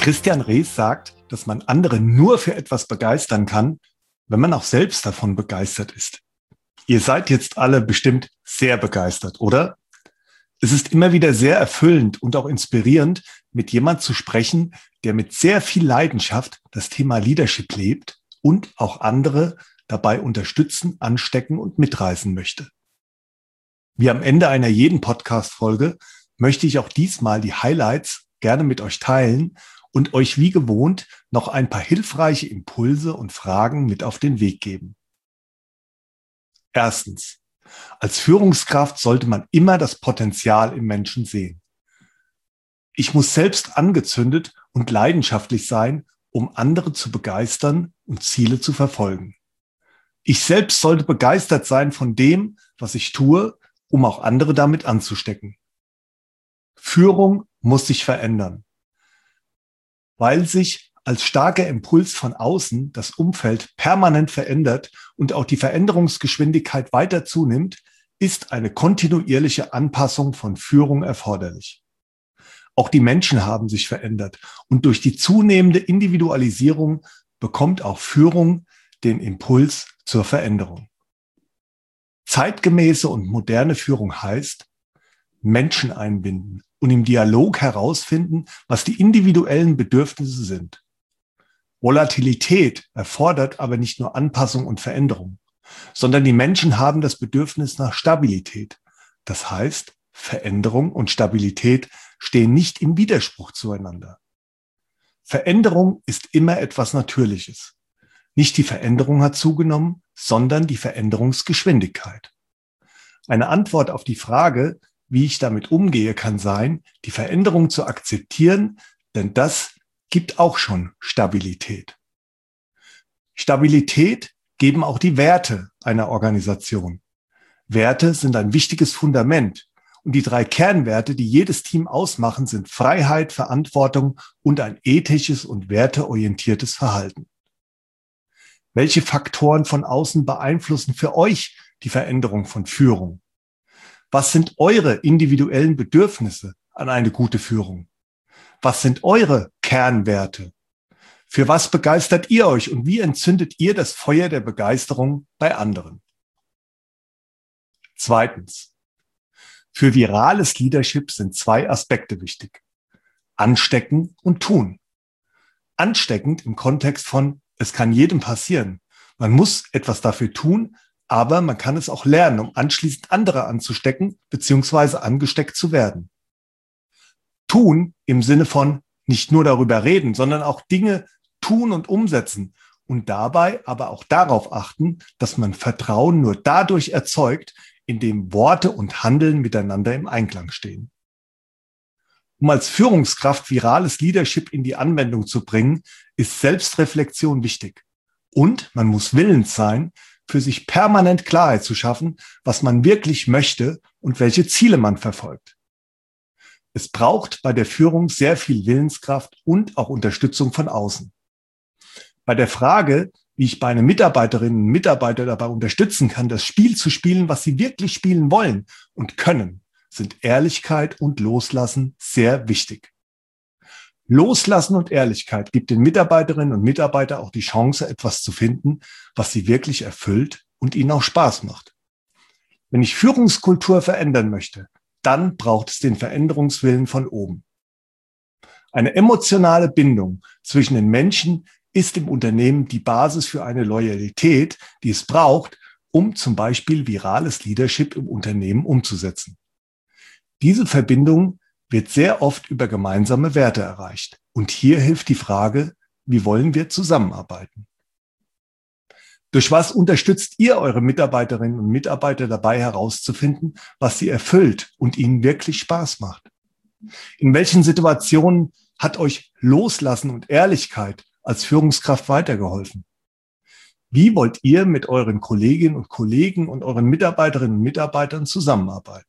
Christian Rees sagt, dass man andere nur für etwas begeistern kann, wenn man auch selbst davon begeistert ist. Ihr seid jetzt alle bestimmt sehr begeistert, oder? Es ist immer wieder sehr erfüllend und auch inspirierend, mit jemand zu sprechen, der mit sehr viel Leidenschaft das Thema Leadership lebt und auch andere dabei unterstützen, anstecken und mitreißen möchte. Wie am Ende einer jeden Podcast-Folge möchte ich auch diesmal die Highlights gerne mit euch teilen und euch wie gewohnt noch ein paar hilfreiche Impulse und Fragen mit auf den Weg geben. Erstens. Als Führungskraft sollte man immer das Potenzial im Menschen sehen. Ich muss selbst angezündet und leidenschaftlich sein, um andere zu begeistern und Ziele zu verfolgen. Ich selbst sollte begeistert sein von dem, was ich tue, um auch andere damit anzustecken. Führung muss sich verändern, weil sich als starker Impuls von außen das Umfeld permanent verändert und auch die Veränderungsgeschwindigkeit weiter zunimmt, ist eine kontinuierliche Anpassung von Führung erforderlich. Auch die Menschen haben sich verändert und durch die zunehmende Individualisierung bekommt auch Führung den Impuls zur Veränderung. Zeitgemäße und moderne Führung heißt, Menschen einbinden und im Dialog herausfinden, was die individuellen Bedürfnisse sind. Volatilität erfordert aber nicht nur Anpassung und Veränderung, sondern die Menschen haben das Bedürfnis nach Stabilität. Das heißt, Veränderung und Stabilität stehen nicht im Widerspruch zueinander. Veränderung ist immer etwas Natürliches. Nicht die Veränderung hat zugenommen, sondern die Veränderungsgeschwindigkeit. Eine Antwort auf die Frage, wie ich damit umgehe, kann sein, die Veränderung zu akzeptieren, denn das gibt auch schon Stabilität. Stabilität geben auch die Werte einer Organisation. Werte sind ein wichtiges Fundament und die 3 Kernwerte, die jedes Team ausmachen, sind Freiheit, Verantwortung und ein ethisches und werteorientiertes Verhalten. Welche Faktoren von außen beeinflussen für euch die Veränderung von Führung? Was sind eure individuellen Bedürfnisse an eine gute Führung? Was sind eure Kernwerte? Für was begeistert ihr euch und wie entzündet ihr das Feuer der Begeisterung bei anderen? Zweitens. Für virales Leadership sind 2 Aspekte wichtig. Anstecken und tun. Ansteckend im Kontext von, es kann jedem passieren. Man muss etwas dafür tun, aber man kann es auch lernen, um anschließend andere anzustecken bzw. angesteckt zu werden. Tun im Sinne von nicht nur darüber reden, sondern auch Dinge tun und umsetzen und dabei aber auch darauf achten, dass man Vertrauen nur dadurch erzeugt, indem Worte und Handeln miteinander im Einklang stehen. Um als Führungskraft virales Leadership in die Anwendung zu bringen, ist Selbstreflexion wichtig. Und man muss willens sein, für sich permanent Klarheit zu schaffen, was man wirklich möchte und welche Ziele man verfolgt. Es braucht bei der Führung sehr viel Willenskraft und auch Unterstützung von außen. Bei der Frage, wie ich meine Mitarbeiterinnen und Mitarbeiter dabei unterstützen kann, das Spiel zu spielen, was sie wirklich spielen wollen und können, sind Ehrlichkeit und Loslassen sehr wichtig. Loslassen und Ehrlichkeit gibt den Mitarbeiterinnen und Mitarbeitern auch die Chance, etwas zu finden, was sie wirklich erfüllt und ihnen auch Spaß macht. Wenn ich Führungskultur verändern möchte, dann braucht es den Veränderungswillen von oben. Eine emotionale Bindung zwischen den Menschen ist im Unternehmen die Basis für eine Loyalität, die es braucht, um zum Beispiel virales Leadership im Unternehmen umzusetzen. Diese Verbindung wird sehr oft über gemeinsame Werte erreicht. Und hier hilft die Frage, wie wollen wir zusammenarbeiten? Durch was unterstützt ihr eure Mitarbeiterinnen und Mitarbeiter dabei herauszufinden, was sie erfüllt und ihnen wirklich Spaß macht? In welchen Situationen hat euch Loslassen und Ehrlichkeit als Führungskraft weitergeholfen? Wie wollt ihr mit euren Kolleginnen und Kollegen und euren Mitarbeiterinnen und Mitarbeitern zusammenarbeiten?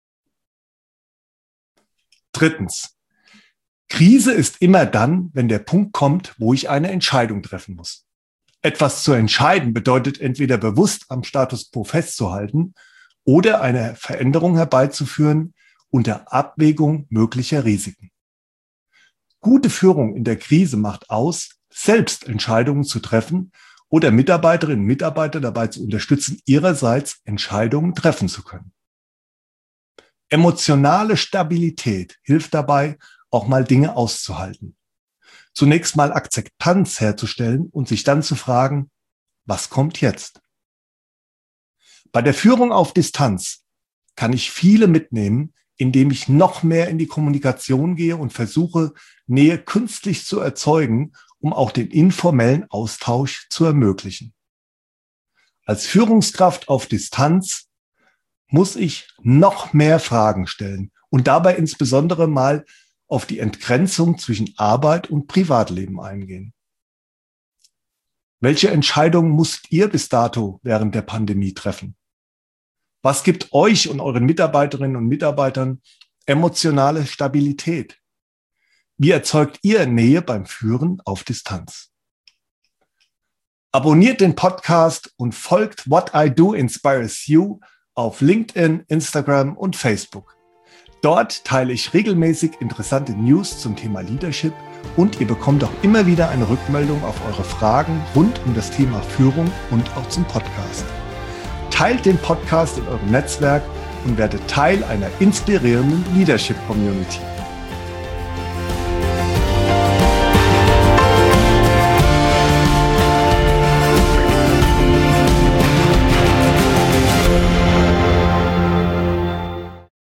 Drittens. Krise ist immer dann, wenn der Punkt kommt, wo ich eine Entscheidung treffen muss. Etwas zu entscheiden bedeutet entweder bewusst am Status quo festzuhalten oder eine Veränderung herbeizuführen unter Abwägung möglicher Risiken. Gute Führung in der Krise macht aus, selbst Entscheidungen zu treffen oder Mitarbeiterinnen und Mitarbeiter dabei zu unterstützen, ihrerseits Entscheidungen treffen zu können. Emotionale Stabilität hilft dabei, auch mal Dinge auszuhalten. Zunächst mal Akzeptanz herzustellen und sich dann zu fragen, was kommt jetzt? Bei der Führung auf Distanz kann ich viele mitnehmen, indem ich noch mehr in die Kommunikation gehe und versuche, Nähe künstlich zu erzeugen, um auch den informellen Austausch zu ermöglichen. Als Führungskraft auf Distanz muss ich noch mehr Fragen stellen und dabei insbesondere mal auf die Entgrenzung zwischen Arbeit und Privatleben eingehen. Welche Entscheidungen musstet ihr bis dato während der Pandemie treffen? Was gibt euch und euren Mitarbeiterinnen und Mitarbeitern emotionale Stabilität? Wie erzeugt ihr Nähe beim Führen auf Distanz? Abonniert den Podcast und folgt What I Do Inspires You auf LinkedIn, Instagram und Facebook. Dort teile ich regelmäßig interessante News zum Thema Leadership und ihr bekommt auch immer wieder eine Rückmeldung auf eure Fragen rund um das Thema Führung und auch zum Podcast. Teilt den Podcast in eurem Netzwerk und werdet Teil einer inspirierenden Leadership-Community.